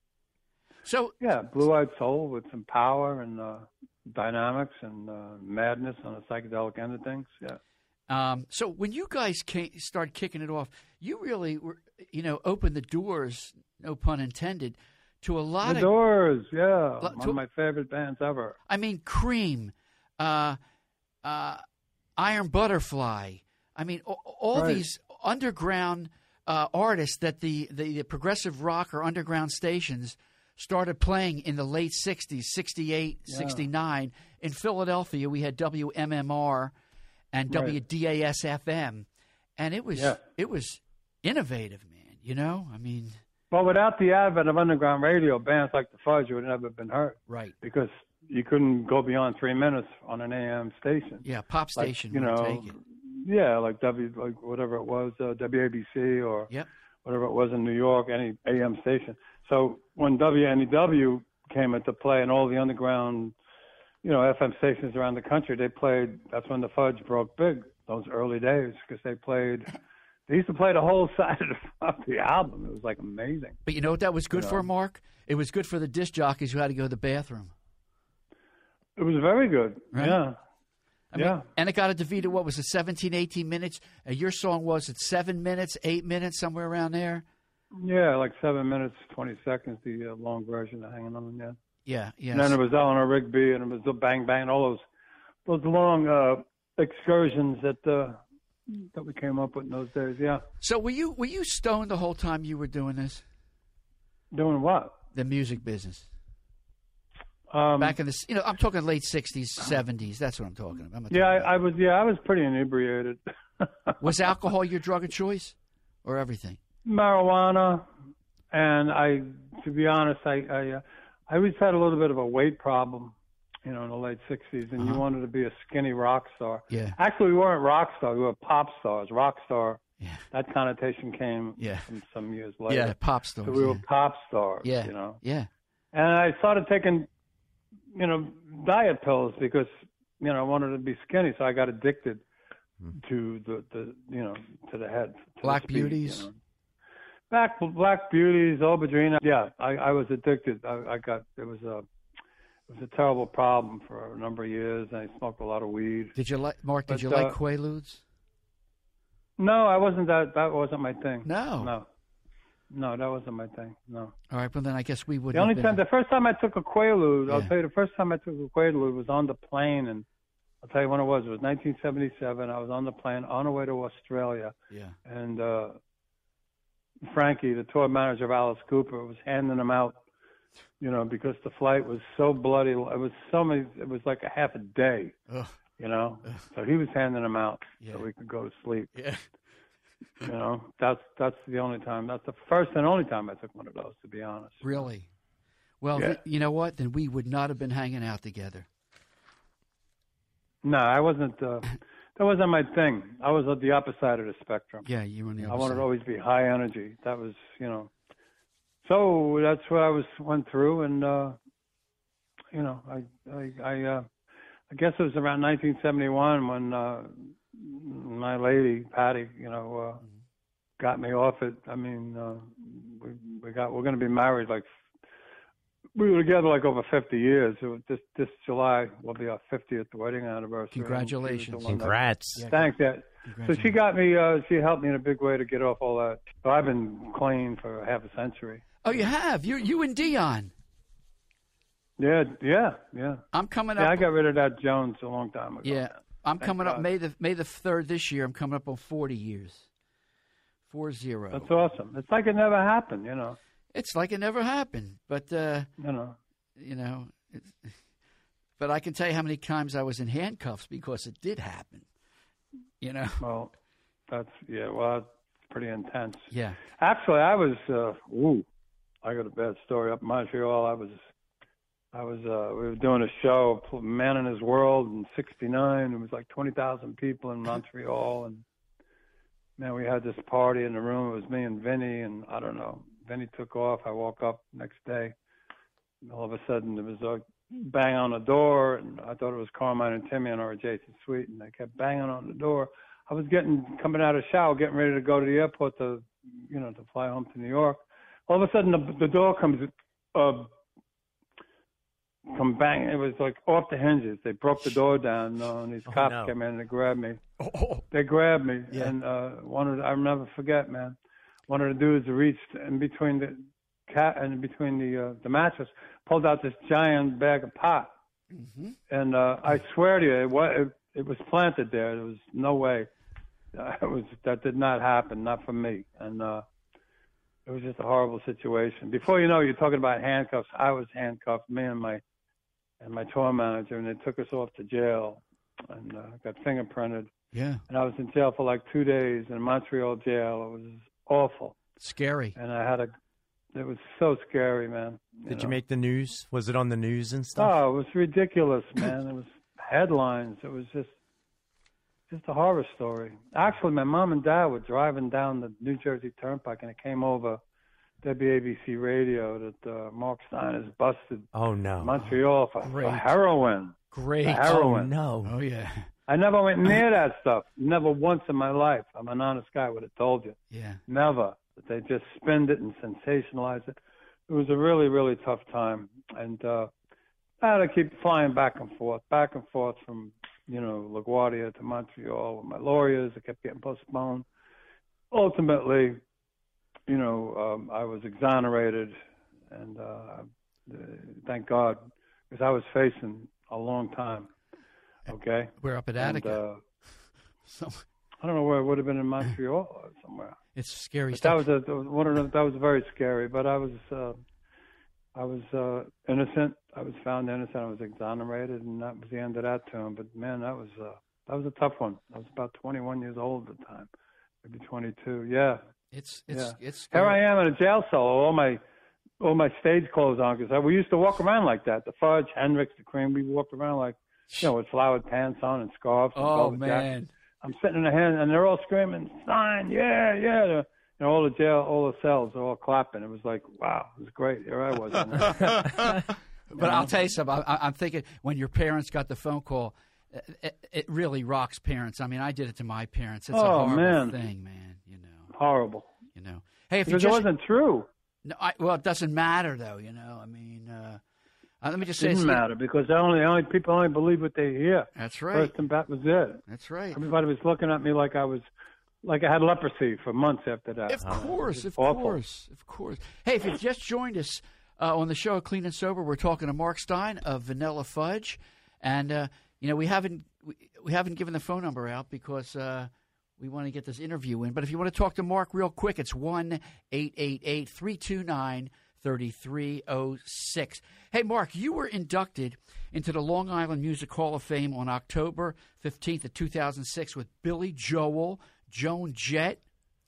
So Yeah, blue-eyed soul with some power and uh, dynamics and uh, madness on the psychedelic end of things. Yeah. Um, so when you guys came, started kicking it off, you really were, you know, opened the doors, no pun intended, to a lot The of. Doors, yeah, Lo- one to- of my favorite bands ever. I mean, Cream, uh, uh, Iron Butterfly. I mean, all, all Right. these underground uh, artists that the, the, the progressive rock or underground stations started playing in the late sixties, sixty-eight, Yeah. sixty-nine. In Philadelphia, we had W M M R and Right. W D A S F M, and it was Yeah. it was innovative, man. You know, I mean, Well, without the advent of underground radio, bands like the Fudge would have never been heard right? because you couldn't go beyond three minutes on an A M station. Yeah, pop Like, station you would know, take it. yeah, like W, like whatever it was, uh, W A B C or Yep. whatever it was in New York, any A M station. So when W N E W came into play and all the underground, you know, F M stations around the country, they played. That's when the Fudge broke big. Those early days, because they played. They used to play the whole side of the, of the album. It was like amazing. But you know what that was good You for, know. Mark? It was good for the disc jockeys who had to go to the bathroom. It was very good. Right? Yeah. I mean, Yeah. and it got a DeVita, what was it, seventeen, eighteen minutes? And your song was it seven minutes, eight minutes, somewhere around there? Yeah, like seven minutes, twenty seconds, the uh, long version of Hanging On. Yeah. Yeah, yeah. And then it was Eleanor Rigby, and it was the Bang Bang, all those those long uh, excursions that uh, that we came up with in those days. Yeah. So were you were you stoned the whole time you were doing this? Doing what? The music business. Um, Back in the, you know, I'm talking late sixties, seventies. That's what I'm talking about. I'm not yeah, talking I, I was. Yeah, I was pretty inebriated. about- Was alcohol your drug of choice, or everything? Marijuana, and I, to be honest, I I, uh, I always had a little bit of a weight problem, you know, in the late sixties, and you Uh-huh. wanted to be a skinny rock star. Yeah. Actually, we weren't rock stars; we were pop stars. Rock star, Yeah. that connotation came Yeah. from some years later. Yeah, pop stars. So we were yeah. pop stars, yeah. you know. Yeah. And I started taking, you know, diet pills because, you know, I wanted to be skinny, so I got addicted to the, the you know, to the head. to the Black speed, Beauties? You know. Black, Black Beauties, Obadrina. Yeah, I, I was addicted. I, I got, it was a, it was a terrible problem for a number of years. I smoked a lot of weed. Did you like Mark? Did But, you like uh, Quaaludes? No, I wasn't that, that wasn't my thing. No. No. No, that wasn't my thing. No. All right, well then I guess we would. The only time, the first time I took a Quaalude, I'll Yeah. tell you, the first time I took a Quaalude was on the plane, and I'll tell you when it was. It was nineteen seventy-seven. I was on the plane on the way to Australia, Yeah. and uh, Frankie, the tour manager of Alice Cooper, was handing them out, you know, because the flight was so bloody. It was so many. It was like a half a day, Ugh. you know. So he was handing them out Yeah. so we could go to sleep. Yeah. You know, that's that's the only time. That's the first and only time I took one of those, to be honest. Really? Well, Yeah. th- you know what? Then we would not have been hanging out together. No, I wasn't. Uh, that wasn't my thing. I was at the opposite side of the spectrum. Yeah, you were on the I other wanted side. to always be high energy. That was, you know. So that's what I was went through, and uh, you know, I I I, uh, I guess it was around nineteen seventy-one when uh, my lady Patty, you know, uh, got me off it. I mean, uh, we we got we're going to be married like we were together like over fifty years. It was this this July will be our fiftieth wedding anniversary. Congratulations. Congrats. That, thanks. Yeah. So she got me. Uh, she helped me in a big way to get off all that. So I've been clean for half a century. Oh, you have? You you and Dion. Yeah, yeah, yeah. I'm coming Yeah, up. I got rid of that Jones a long time ago. Yeah, I'm Thank coming up God. May the May the third this year. I'm coming up on forty years. Four zero. That's awesome. It's like it never happened, you know. It's like it never happened, but uh, You know. you know. It's, but I can tell you how many times I was in handcuffs because it did happen. You know. Well, that's yeah. Well, it's pretty intense. Yeah. Actually, I was. Uh, ooh, I got a bad story up in Montreal. I was. I was. Uh, we were doing a show, Man in His World, in sixty-nine. It was like twenty thousand people in Montreal, and man, we had this party in the room. It was me and Vinny, and I don't know. Vinny took off. I woke up next day. And all of a sudden, there was a bang on the door, and I thought it was Carmine and Timmy in our adjacent suite, and they kept banging on the door. I was getting coming out of the shower, getting ready to go to the airport to, you know, to fly home to New York. All of a sudden, the, the door comes, uh, come bang. It was like off the hinges. They broke the door down, uh, and these Oh, cops no. came in and they grabbed me. Oh, They grabbed me, Yeah. and uh, one of the, I never forget, man. One of the dudes reached in between the cat and in between the uh, the mattress, pulled out this giant bag of pot, mm-hmm. and uh, I swear to you, it was it, it was planted there. There was no way. Uh, it was that did not happen, not for me, and uh, it was just a horrible situation. Before you know, you're talking about handcuffs. I was handcuffed, me and my and my tour manager, and they took us off to jail, and uh, got fingerprinted. Yeah. And I was in jail for like two days in Montreal jail. It was awful. Scary. And I had a, it was so scary, man. Did know? you make the news? Was it on the news and stuff? Oh, it was ridiculous, man. It was headlines. It was just, just a horror story. Actually, my mom and dad were driving down the New Jersey Turnpike, and it came over W A B C radio that uh, Mark Stein has busted Oh, no. Montreal for, for Great. heroin. Great. For Oh, heroin. no. Oh yeah. I never went near that stuff. Never once in my life. I'm an honest guy. I would have told you. Yeah. Never. But they just spinned it and sensationalized it. It was a really, really tough time. And uh, I had to keep flying back and forth, back and forth from, you know, LaGuardia to Montreal with my lawyers. It kept getting postponed. Ultimately, you know, um, I was exonerated. And uh, uh, thank God, because I was facing a long time. Okay? We're up at And, Attica. uh, so I don't know where it would have been in Montreal or somewhere. it's scary But stuff. that was a that was one of the, that was very scary. But I was uh, I was uh, innocent. I was found innocent. I was exonerated, and that was the end of that term. But man, that was uh, that was a tough one. I was about twenty-one years old at the time, maybe twenty-two. Yeah, It's it's yeah. it's Here scary. I am in a jail cell, all my all my stage clothes on, because we used to walk around like that. The Fudge, Hendrix, the Cream, we walked around like, you know, with flowered pants on and scarves. And Oh velvet jackets. man. I'm sitting in the hand, and they're all screaming, "Sign, yeah, yeah!" The, you know, all the jail, all the cells are all clapping. It was like, wow, it was great. Here I was. In there. But I'll tell you something. I, I'm thinking when your parents got the phone call, it, it really rocks parents. I mean, I did it to my parents. It's a Oh, horrible man. thing, man. You know. Horrible. You know. Hey, if you Because just it wasn't true. no, I, well, it doesn't matter though. You know. I mean, uh, uh, let me just It say. didn't this- matter because only only people only believe what they hear. That's right. First and that was it. That's right. Everybody was looking at me like I was, like I had leprosy for months after that. Of course, of awful. course, of course. Hey, if you just joined us uh, on the show Clean and Sober, we're talking to Mark Stein of Vanilla Fudge, and uh, you know we haven't we, we haven't given the phone number out because uh, we want to get this interview in. But if you want to talk to Mark real quick, it's one eight eight eight three two nine thirty-three oh six. Hey, Mark, you were inducted into the Long Island Music Hall of Fame on October fifteenth of two thousand six with Billy Joel, Joan Jett,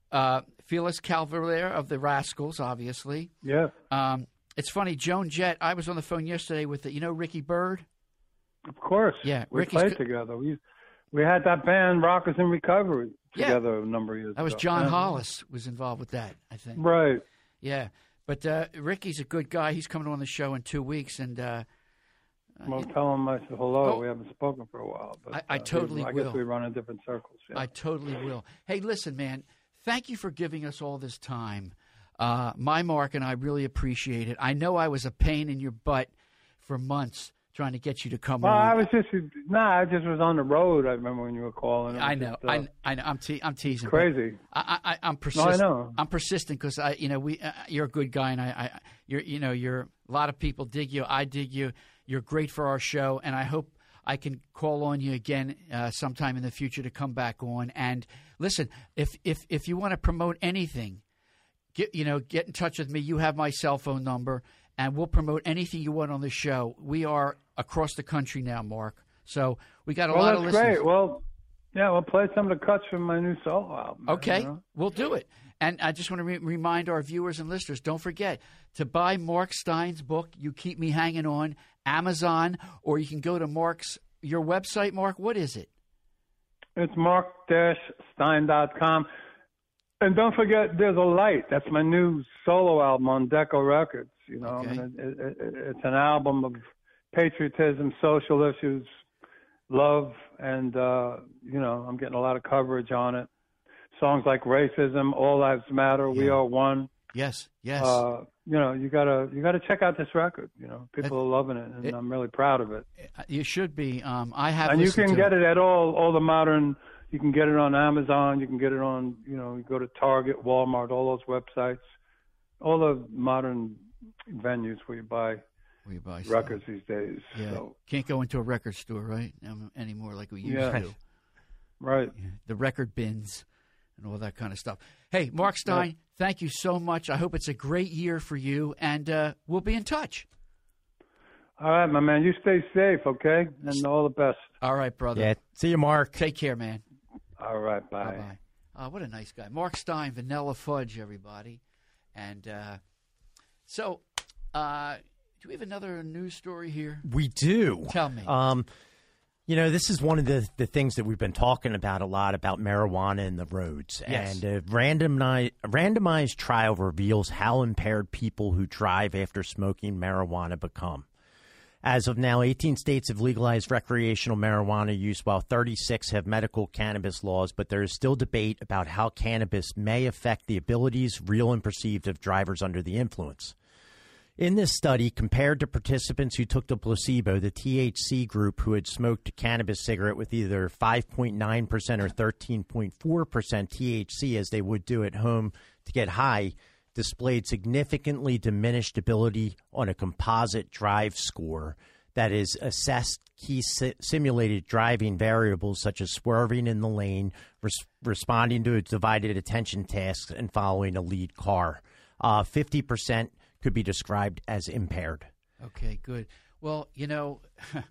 uh, Felix Calvert of the Rascals, obviously. Yeah. Um, it's funny, Joan Jett. I was on the phone yesterday with the, you know, Ricky Byrd. Of course. Yeah, we Ricky's played co- together. We we had that band Rockers in Recovery together yeah. a number of years That was ago. John yeah. Hollis was involved with that, I think. Right. Yeah, but uh, Ricky's a good guy. He's coming on the show in two weeks, and uh, Well, tell him I said hello. Oh. We haven't spoken for a while. But, I, I uh, totally I will. guess we run in different circles. Yeah. I totally will. Hey, listen, man, thank you for giving us all this time. Uh, my Mark and I really appreciate it. I know I was a pain in your butt for months trying to get you to come well, on. I was just nah. I just was on the road. I remember when you were calling. It was I know. just, uh, I, I know. I'm, te- I'm teasing. but crazy. I, I, I'm persistent. No, I know. I'm persistent because I, you know, we. Uh, you're a good guy, and I, I, you're, you know, you're a lot of people dig you. I dig you. You're great for our show, and I hope I can call on you again uh, sometime in the future to come back on. And listen, if if if you want to promote anything, get you know, get in touch with me. You have my cell phone number, and we'll promote anything you want on the show. We are across the country now, Mark. So we got a well, lot that's of listeners. great. Well, yeah, we'll play some of the cuts from my new solo album. Okay, you know? we'll do it. And I just want to re- remind our viewers and listeners, don't forget to buy Mark Stein's book, You Keep Me Hanging On, Amazon, or you can go to Mark's, your website, Mark. What is it? It's mark dash stein dot com. And don't forget, There's a Light. That's my new solo album on Deco Records. You know, Okay. I mean, it, it, it, it's an album of patriotism, social issues, love, and, uh, you know, I'm getting a lot of coverage on it. Songs like Racism, All Lives Matter, We Yeah. Are One. Yes, yes. Uh, you know, you gotta you gotta check out this record. You know, people It- are loving it, and it- I'm really proud of it. you should be. Um, I have And you listened can to get it at all all the modern. You can get it on Amazon. You can get it on. You know, you go to Target, Walmart, all those websites, all the modern venues where you buy Where you buy stuff. records these days. Yeah, So, can't go into a record store, right, um, anymore like we used Yeah. to. right. The record bins and all that kind of stuff. Hey, Mark Stein, thank you so much. I hope it's a great year for you, and uh, we'll be in touch. All right, my man. You stay safe, okay? And all the best. All right, brother. Yeah. See you, Mark. Take care, man. All right. Bye. Bye-bye. Uh, what a nice guy. Mark Stein, Vanilla Fudge, everybody. And uh, so, uh, do we have another news story here? We do. Tell me. Um, you know, this is one of the, the things that we've been talking about a lot about marijuana in the roads. Yes. And a randomized, a randomized trial reveals how impaired people who drive after smoking marijuana become. As of now, eighteen states have legalized recreational marijuana use, while thirty-six have medical cannabis laws, but there is still debate about how cannabis may affect the abilities, real and perceived, of drivers under the influence. In this study, compared to participants who took the placebo, the T H C group, who had smoked a cannabis cigarette with either five point nine percent or thirteen point four percent T H C as they would do at home to get high, displayed significantly diminished ability on a composite drive score that is assessed key si- simulated driving variables such as swerving in the lane, res- responding to divided attention tasks, and following a lead car. Uh, fifty percent could be described as impaired. Okay, good. Well, you know,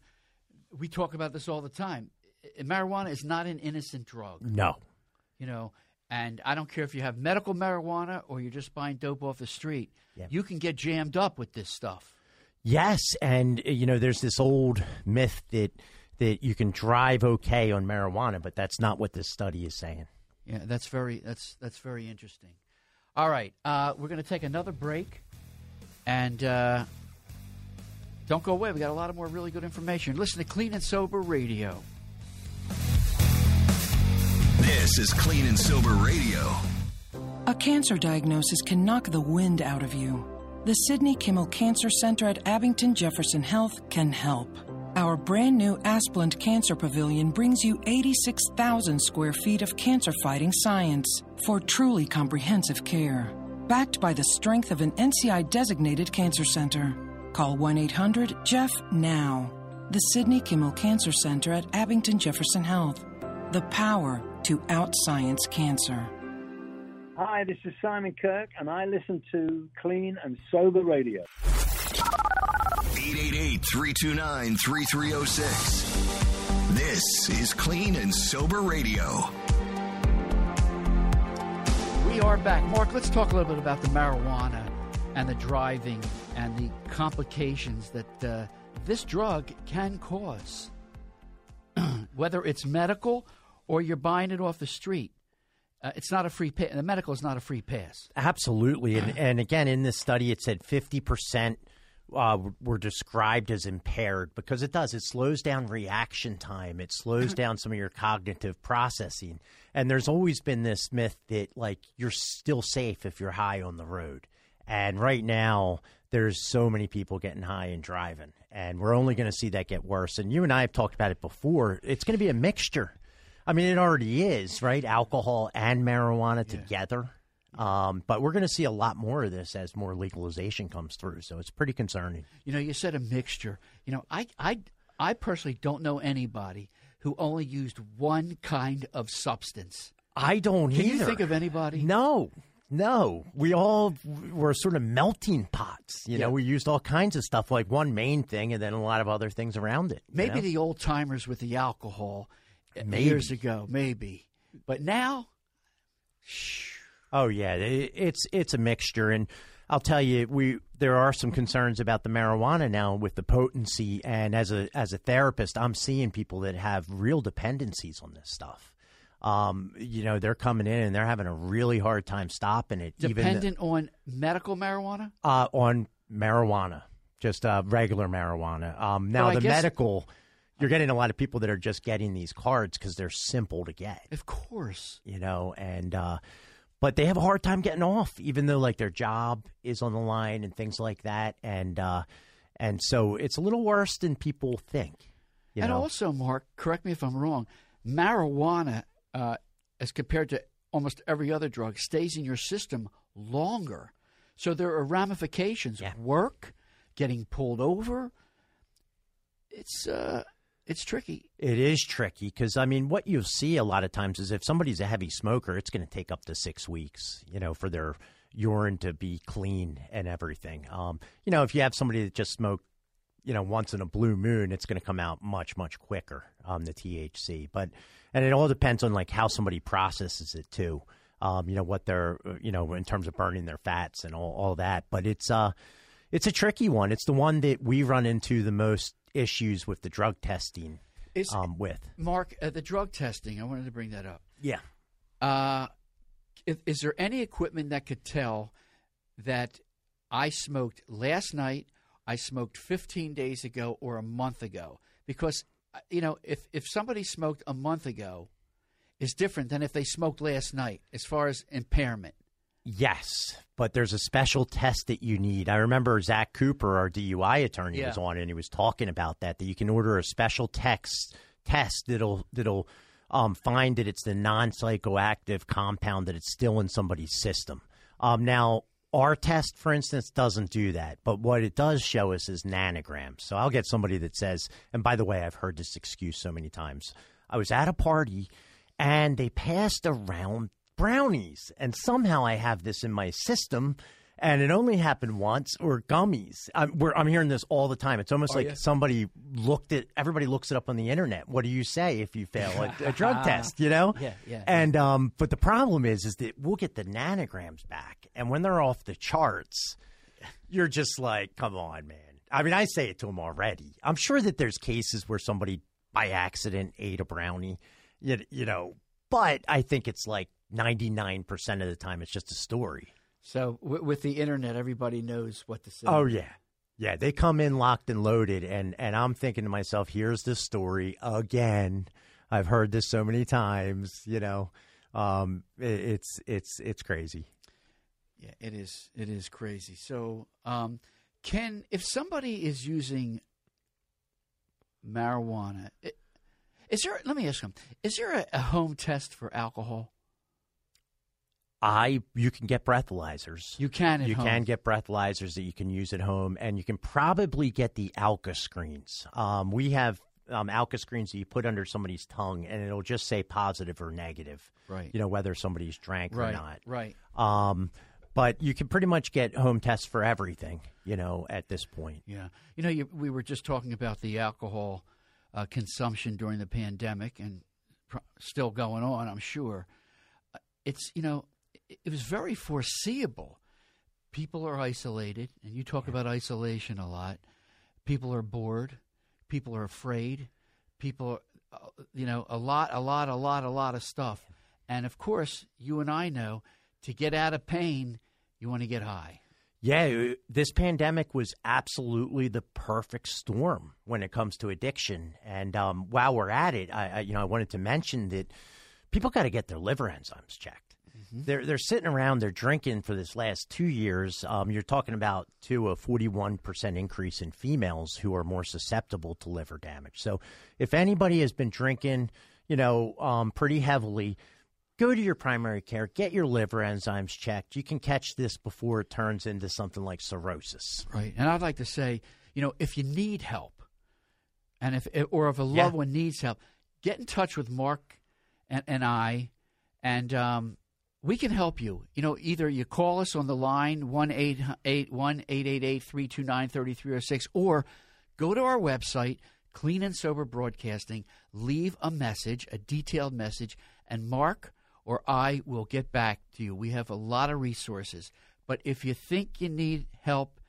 we talk about this all the time. Marijuana is not an innocent drug. No. You know, and I don't care if you have medical marijuana or you're just buying dope off the street. Yeah. You can get jammed up with this stuff. Yes, and uh, you know, there's this old myth that that you can drive okay on marijuana, but that's not what this study is saying. Yeah, that's very that's that's very interesting. All right, uh, we're going to take another break, and uh, don't go away. We got a lot of more really good information. Listen to Clean and Sober Radio. This is Clean and Sober Radio. A cancer diagnosis can knock the wind out of you. The Sidney Kimmel Cancer Center at Abington Jefferson Health can help. Our brand new Asplund Cancer Pavilion brings you eighty-six thousand square feet of cancer-fighting science for truly comprehensive care. Backed by the strength of an N C I-designated cancer center. Call one eight hundred J E F F now. The Sidney Kimmel Cancer Center at Abington Jefferson Health. The power to out-science cancer. Hi, this is Simon Kirk, and I listen to Clean and Sober Radio. eight eight eight, three two nine, three three zero six. This is Clean and Sober Radio. We are back. Mark, let's talk a little bit about the marijuana and the driving and the complications that uh, this drug can cause. Whether it's medical or you're buying it off the street, uh, it's not a free pass. The medical is not a free pass. Absolutely. And, and again, in this study, it said fifty percent uh, were described as impaired because it does. It slows down reaction time. It slows down some of your cognitive processing. And there's always been this myth that, like, you're still safe if you're high on the road. And right now, there's so many people getting high and driving, and we're only going to see that get worse. And you and I have talked about it before. It's going to be a mixture. I mean, it already is, right? Alcohol and marijuana yeah. together. Um, but we're going to see a lot more of this as more legalization comes through. So it's pretty concerning. You know, you said a mixture. You know, I, I, I personally don't know anybody who only used one kind of substance. I don't Can either. Can you think of anybody? No. No, we all were sort of melting pots. You yeah. know, we used all kinds of stuff, like one main thing and then a lot of other things around it. Maybe know? the old timers with the alcohol maybe. years ago, maybe. But now, shh. Oh, yeah, it, it's it's a mixture. And I'll tell you, we there are some concerns about the marijuana now with the potency. And as a as a therapist, I'm seeing people that have real dependencies on this stuff. Um, you know, they're coming in and they're having a really hard time stopping it. Dependent even the, on medical marijuana? Uh, on marijuana, just uh, regular marijuana. Um, now, well, the guess, medical, you're getting a lot of people that are just getting these cards because they're simple to get. Of course. You know, and uh, but they have a hard time getting off, even though, like, their job is on the line and things like that. And, uh, and so it's a little worse than people think. You and know? also, Mark, correct me if I'm wrong, marijuana, Uh, as compared to almost every other drug, stays in your system longer. So there are ramifications. Yeah. Work, getting pulled over. It's uh, it's tricky. It is tricky because, I mean, what you'll see a lot of times is if somebody's a heavy smoker, it's going to take up to six weeks, you know, for their urine to be clean and everything. Um, you know, if you have somebody that just smoked, you know, once in a blue moon, it's going to come out much, much quicker, um, the T H C. But and it all depends on, like, how somebody processes it, too, um, you know, what they're, you know, in terms of burning their fats and all, all that. But it's, uh, it's a tricky one. It's the one that we run into the most issues with the drug testing Is, um, with. Mark, uh, the drug testing, I wanted to bring that up. Yeah. Uh, is, is there any equipment that could tell that I smoked last night, I smoked fifteen days ago, or a month ago? Because, you know, if, if somebody smoked a month ago, is different than if they smoked last night as far as impairment. Yes, but there's a special test that you need. I remember Zach Cooper, our D U I attorney, yeah. was on, and he was talking about that, that you can order a special text, test that'll, that'll um, find that it's the non-psychoactive compound, that it's still in somebody's system. Um, now, our test, for instance, doesn't do that. But what it does show us is nanograms. So I'll get somebody that says, and by the way, I've heard this excuse so many times. I was at a party, and they passed around brownies, and somehow I have this in my system, and it only happened once, or gummies. I'm, we're, I'm hearing this all the time. It's almost oh, like yeah. somebody looked at, everybody looks it up on the internet. What do you say if you fail a, a drug test, you know? Yeah, yeah. And, um, but the problem is, is that we'll get the nanograms back, and when they're off the charts, you're just like, come on, man. I mean, I say it to them already. I'm sure that there's cases where somebody by accident ate a brownie, you, you know, but I think it's like ninety-nine percent of the time it's just a story. So w- with the internet, everybody knows what to say. Oh, yeah. Yeah, they come in locked and loaded, and, and I'm thinking to myself, here's this story again. I've heard this so many times, you know. Um, it, it's it's it's crazy. Yeah, it is. It is crazy. So um, can if somebody is using marijuana, it, is there, let me ask you, is there a, a home test for alcohol? I you can get breathalyzers. You can at you home. can get breathalyzers that you can use at home, and you can probably get the Alka screens. Um, we have um, Alka screens that you put under somebody's tongue, and it'll just say positive or negative. Right. You know, whether somebody's drank right. or not. Right. Um, but you can pretty much get home tests for everything. You know, at this point. Yeah. You know, you, we were just talking about the alcohol uh, consumption during the pandemic, and pr- still going on, I'm sure. It's, you know, it, it was very foreseeable. People are isolated, and you talk about isolation a lot. People are bored. People are afraid. People, are, uh, you know, a lot, a lot, a lot, a lot of stuff. And, of course, you and I know to get out of pain, you want to get high. Yeah, this pandemic was absolutely the perfect storm when it comes to addiction. And um, while we're at it, I, I you know I wanted to mention that people got to get their liver enzymes checked. Mm-hmm. They're they're sitting around, they're drinking for this last two years. Um, you're talking about to a forty-one percent increase in females who are more susceptible to liver damage. So if anybody has been drinking, you know, um, pretty heavily, go to your primary care, get your liver enzymes checked. You can catch this before it turns into something like cirrhosis. Right. And I'd like to say, you know, if you need help, and if or if a loved Yeah. one needs help, get in touch with Mark and, and I, and um, we can help you. You know, either you call us on the line, one eight eight eight, three two nine, three three zero six, or go to our website, Clean and Sober Broadcasting, leave a message, a detailed message, and Mark or I will get back to you. We have a lot of resources. But if you think you need help,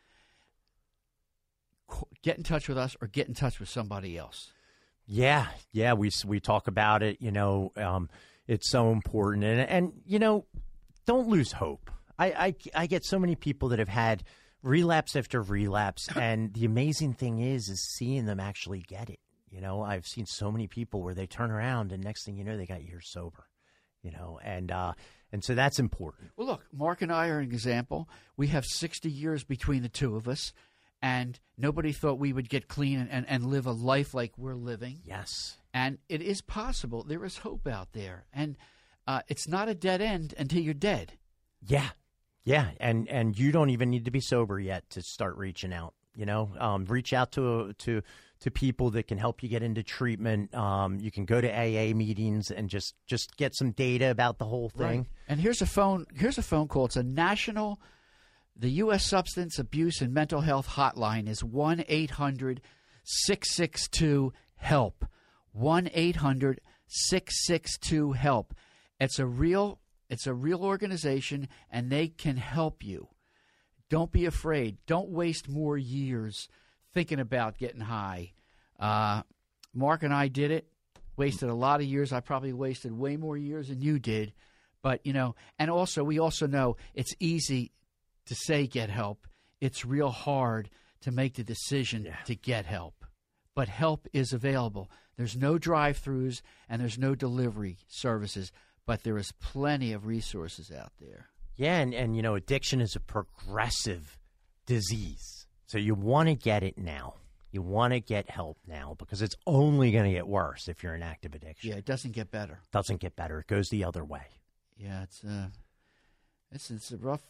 get in touch with us or get in touch with somebody else. Yeah, yeah, we we talk about it. You know, um, it's so important, and and you know, don't lose hope. I, I I get so many people that have had relapse after relapse, and the amazing thing is, is seeing them actually get it. You know, I've seen so many people where they turn around, and next thing you know, they got years sober. You know, and uh, and so that's important. Well, look, Mark and I are an example. We have sixty years between the two of us, and nobody thought we would get clean and, and, and live a life like we're living. Yes. And it is possible. There is hope out there. And uh, it's not a dead end until you're dead. Yeah. Yeah. And and you don't even need to be sober yet to start reaching out. You know, um, reach out to to to people that can help you get into treatment. Um, you can go to A A meetings and just, just get some data about the whole thing. Right. And here's a phone. Here's a phone call. It's a national. The U S Substance Abuse and Mental Health Hotline is one eight hundred, six six two, HELP. one eight hundred, six six two, HELP. It's a real. It's a real organization, and they can help you. Don't be afraid. Don't waste more years thinking about getting high. Uh, Mark and I did it, wasted a lot of years. I probably wasted way more years than you did. But, you know, and also we also know it's easy to say get help. It's real hard to make the decision yeah. to get help. But help is available. There's no drive-thrus and there's no delivery services, but there is plenty of resources out there. Yeah, and, and you know, addiction is a progressive disease. So you want to get it now. You want to get help now because it's only going to get worse if you're in active addiction. Yeah, it doesn't get better. Doesn't get better. It goes the other way. Yeah, it's uh, it's it's a rough,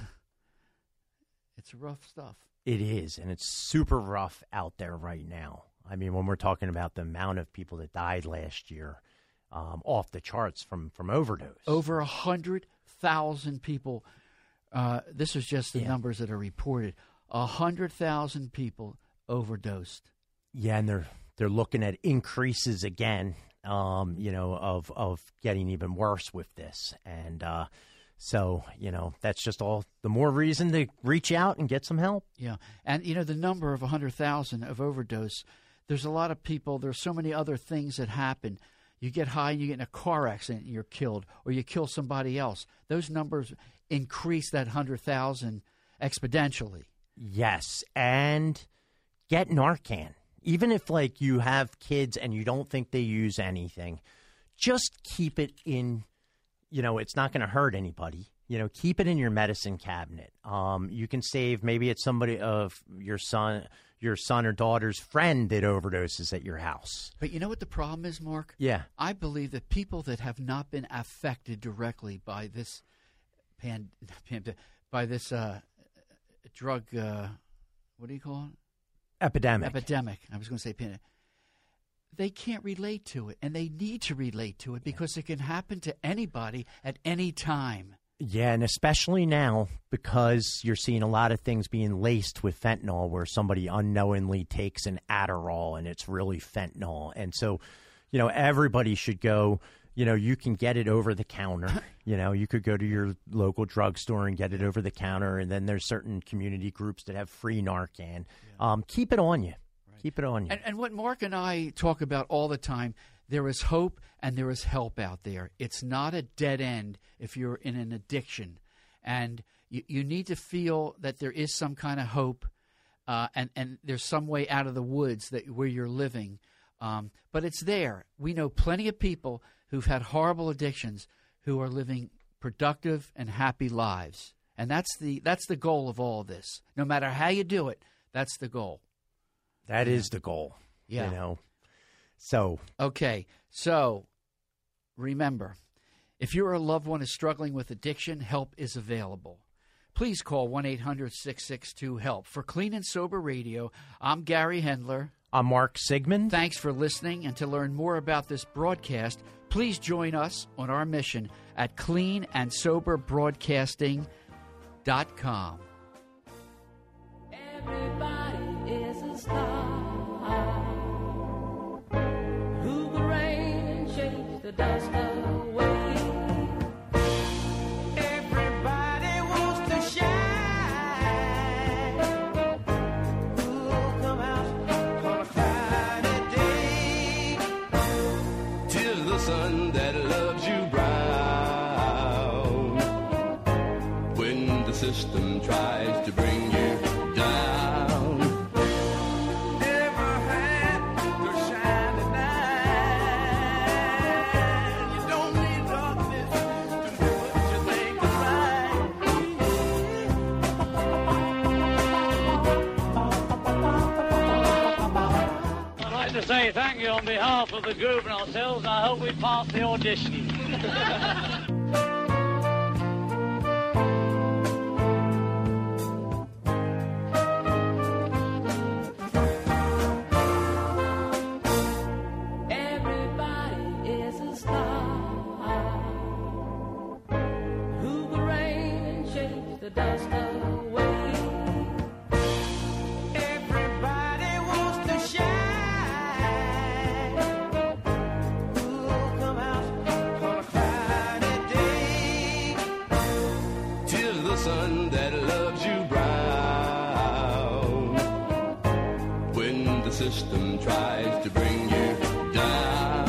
it's rough stuff. It is, and it's super rough out there right now. I mean, when we're talking about the amount of people that died last year, um, off the charts from from overdose. Over a hundred thousand people. Uh, this is just the yeah. numbers that are reported. A hundred thousand people overdosed. Yeah, and they're they're looking at increases again. Um, you know, of of getting even worse with this, and uh, so you know that's just all the more reason to reach out and get some help. Yeah, and you know the number of a hundred thousand of overdose. There's a lot of people. There's so many other things that happen. You get high, and you get in a car accident, and you're killed, or you kill somebody else. Those numbers increase that hundred thousand exponentially. Yes, and get Narcan. Even if, like, you have kids and you don't think they use anything, just keep it in, you know, it's not going to hurt anybody. You know, keep it in your medicine cabinet. Um, you can save, maybe it's somebody of your son, your son or daughter's friend that overdoses at your house. But you know what the problem is, Mark? Yeah. I believe that people that have not been affected directly by this pan, pan by this uh, drug, uh, what do you call it? Epidemic. Epidemic. I was going to say pandemic. They can't relate to it, and they need to relate to it because it can happen to anybody at any time. Yeah, and especially now because you're seeing a lot of things being laced with fentanyl where somebody unknowingly takes an Adderall and it's really fentanyl. And so, you know, everybody should go you know, you can get it over the counter. You know, you could go to your local drugstore and get it over the counter. And then there's certain community groups that have free Narcan. Yeah. Um, keep it on you. Right. Keep it on you. And, and what Mark and I talk about all the time, there is hope and there is help out there. It's not a dead end if you're in an addiction. And you, you need to feel that there is some kind of hope uh, and, and there's some way out of the woods that where you're living. Um, but it's there. We know plenty of people who've had horrible addictions who are living productive and happy lives. And that's the that's the goal of all of this. No matter how you do it, that's the goal. That yeah. is the goal. Yeah. You know. So okay. So remember, if your loved one is struggling with addiction, help is available. Please call one eight hundred six six two HELP. For Clean and Sober Radio, I'm Gary Hendler. I'm Mark Sigmund. Thanks for listening, and to learn more about this broadcast, please join us on our mission at clean and sober broadcasting dot com. Everybody is a star. Who will rain and shake the dust away? Everybody wants to shine. Who'll come out on a cloudy day? Tis the sun that loves you brown. When the system tries to bring you down, never had to shine at night. You don't need darkness to do what you think is right. I'd like to say thank you on behalf of the group and ourselves, and I hope we pass the audition. Everybody is a star. Who will rain and shake the dust away? Everybody wants to shine. Who'll come out on a cloudy day? tis the sun that loves you brown. When the system tries to bring you down,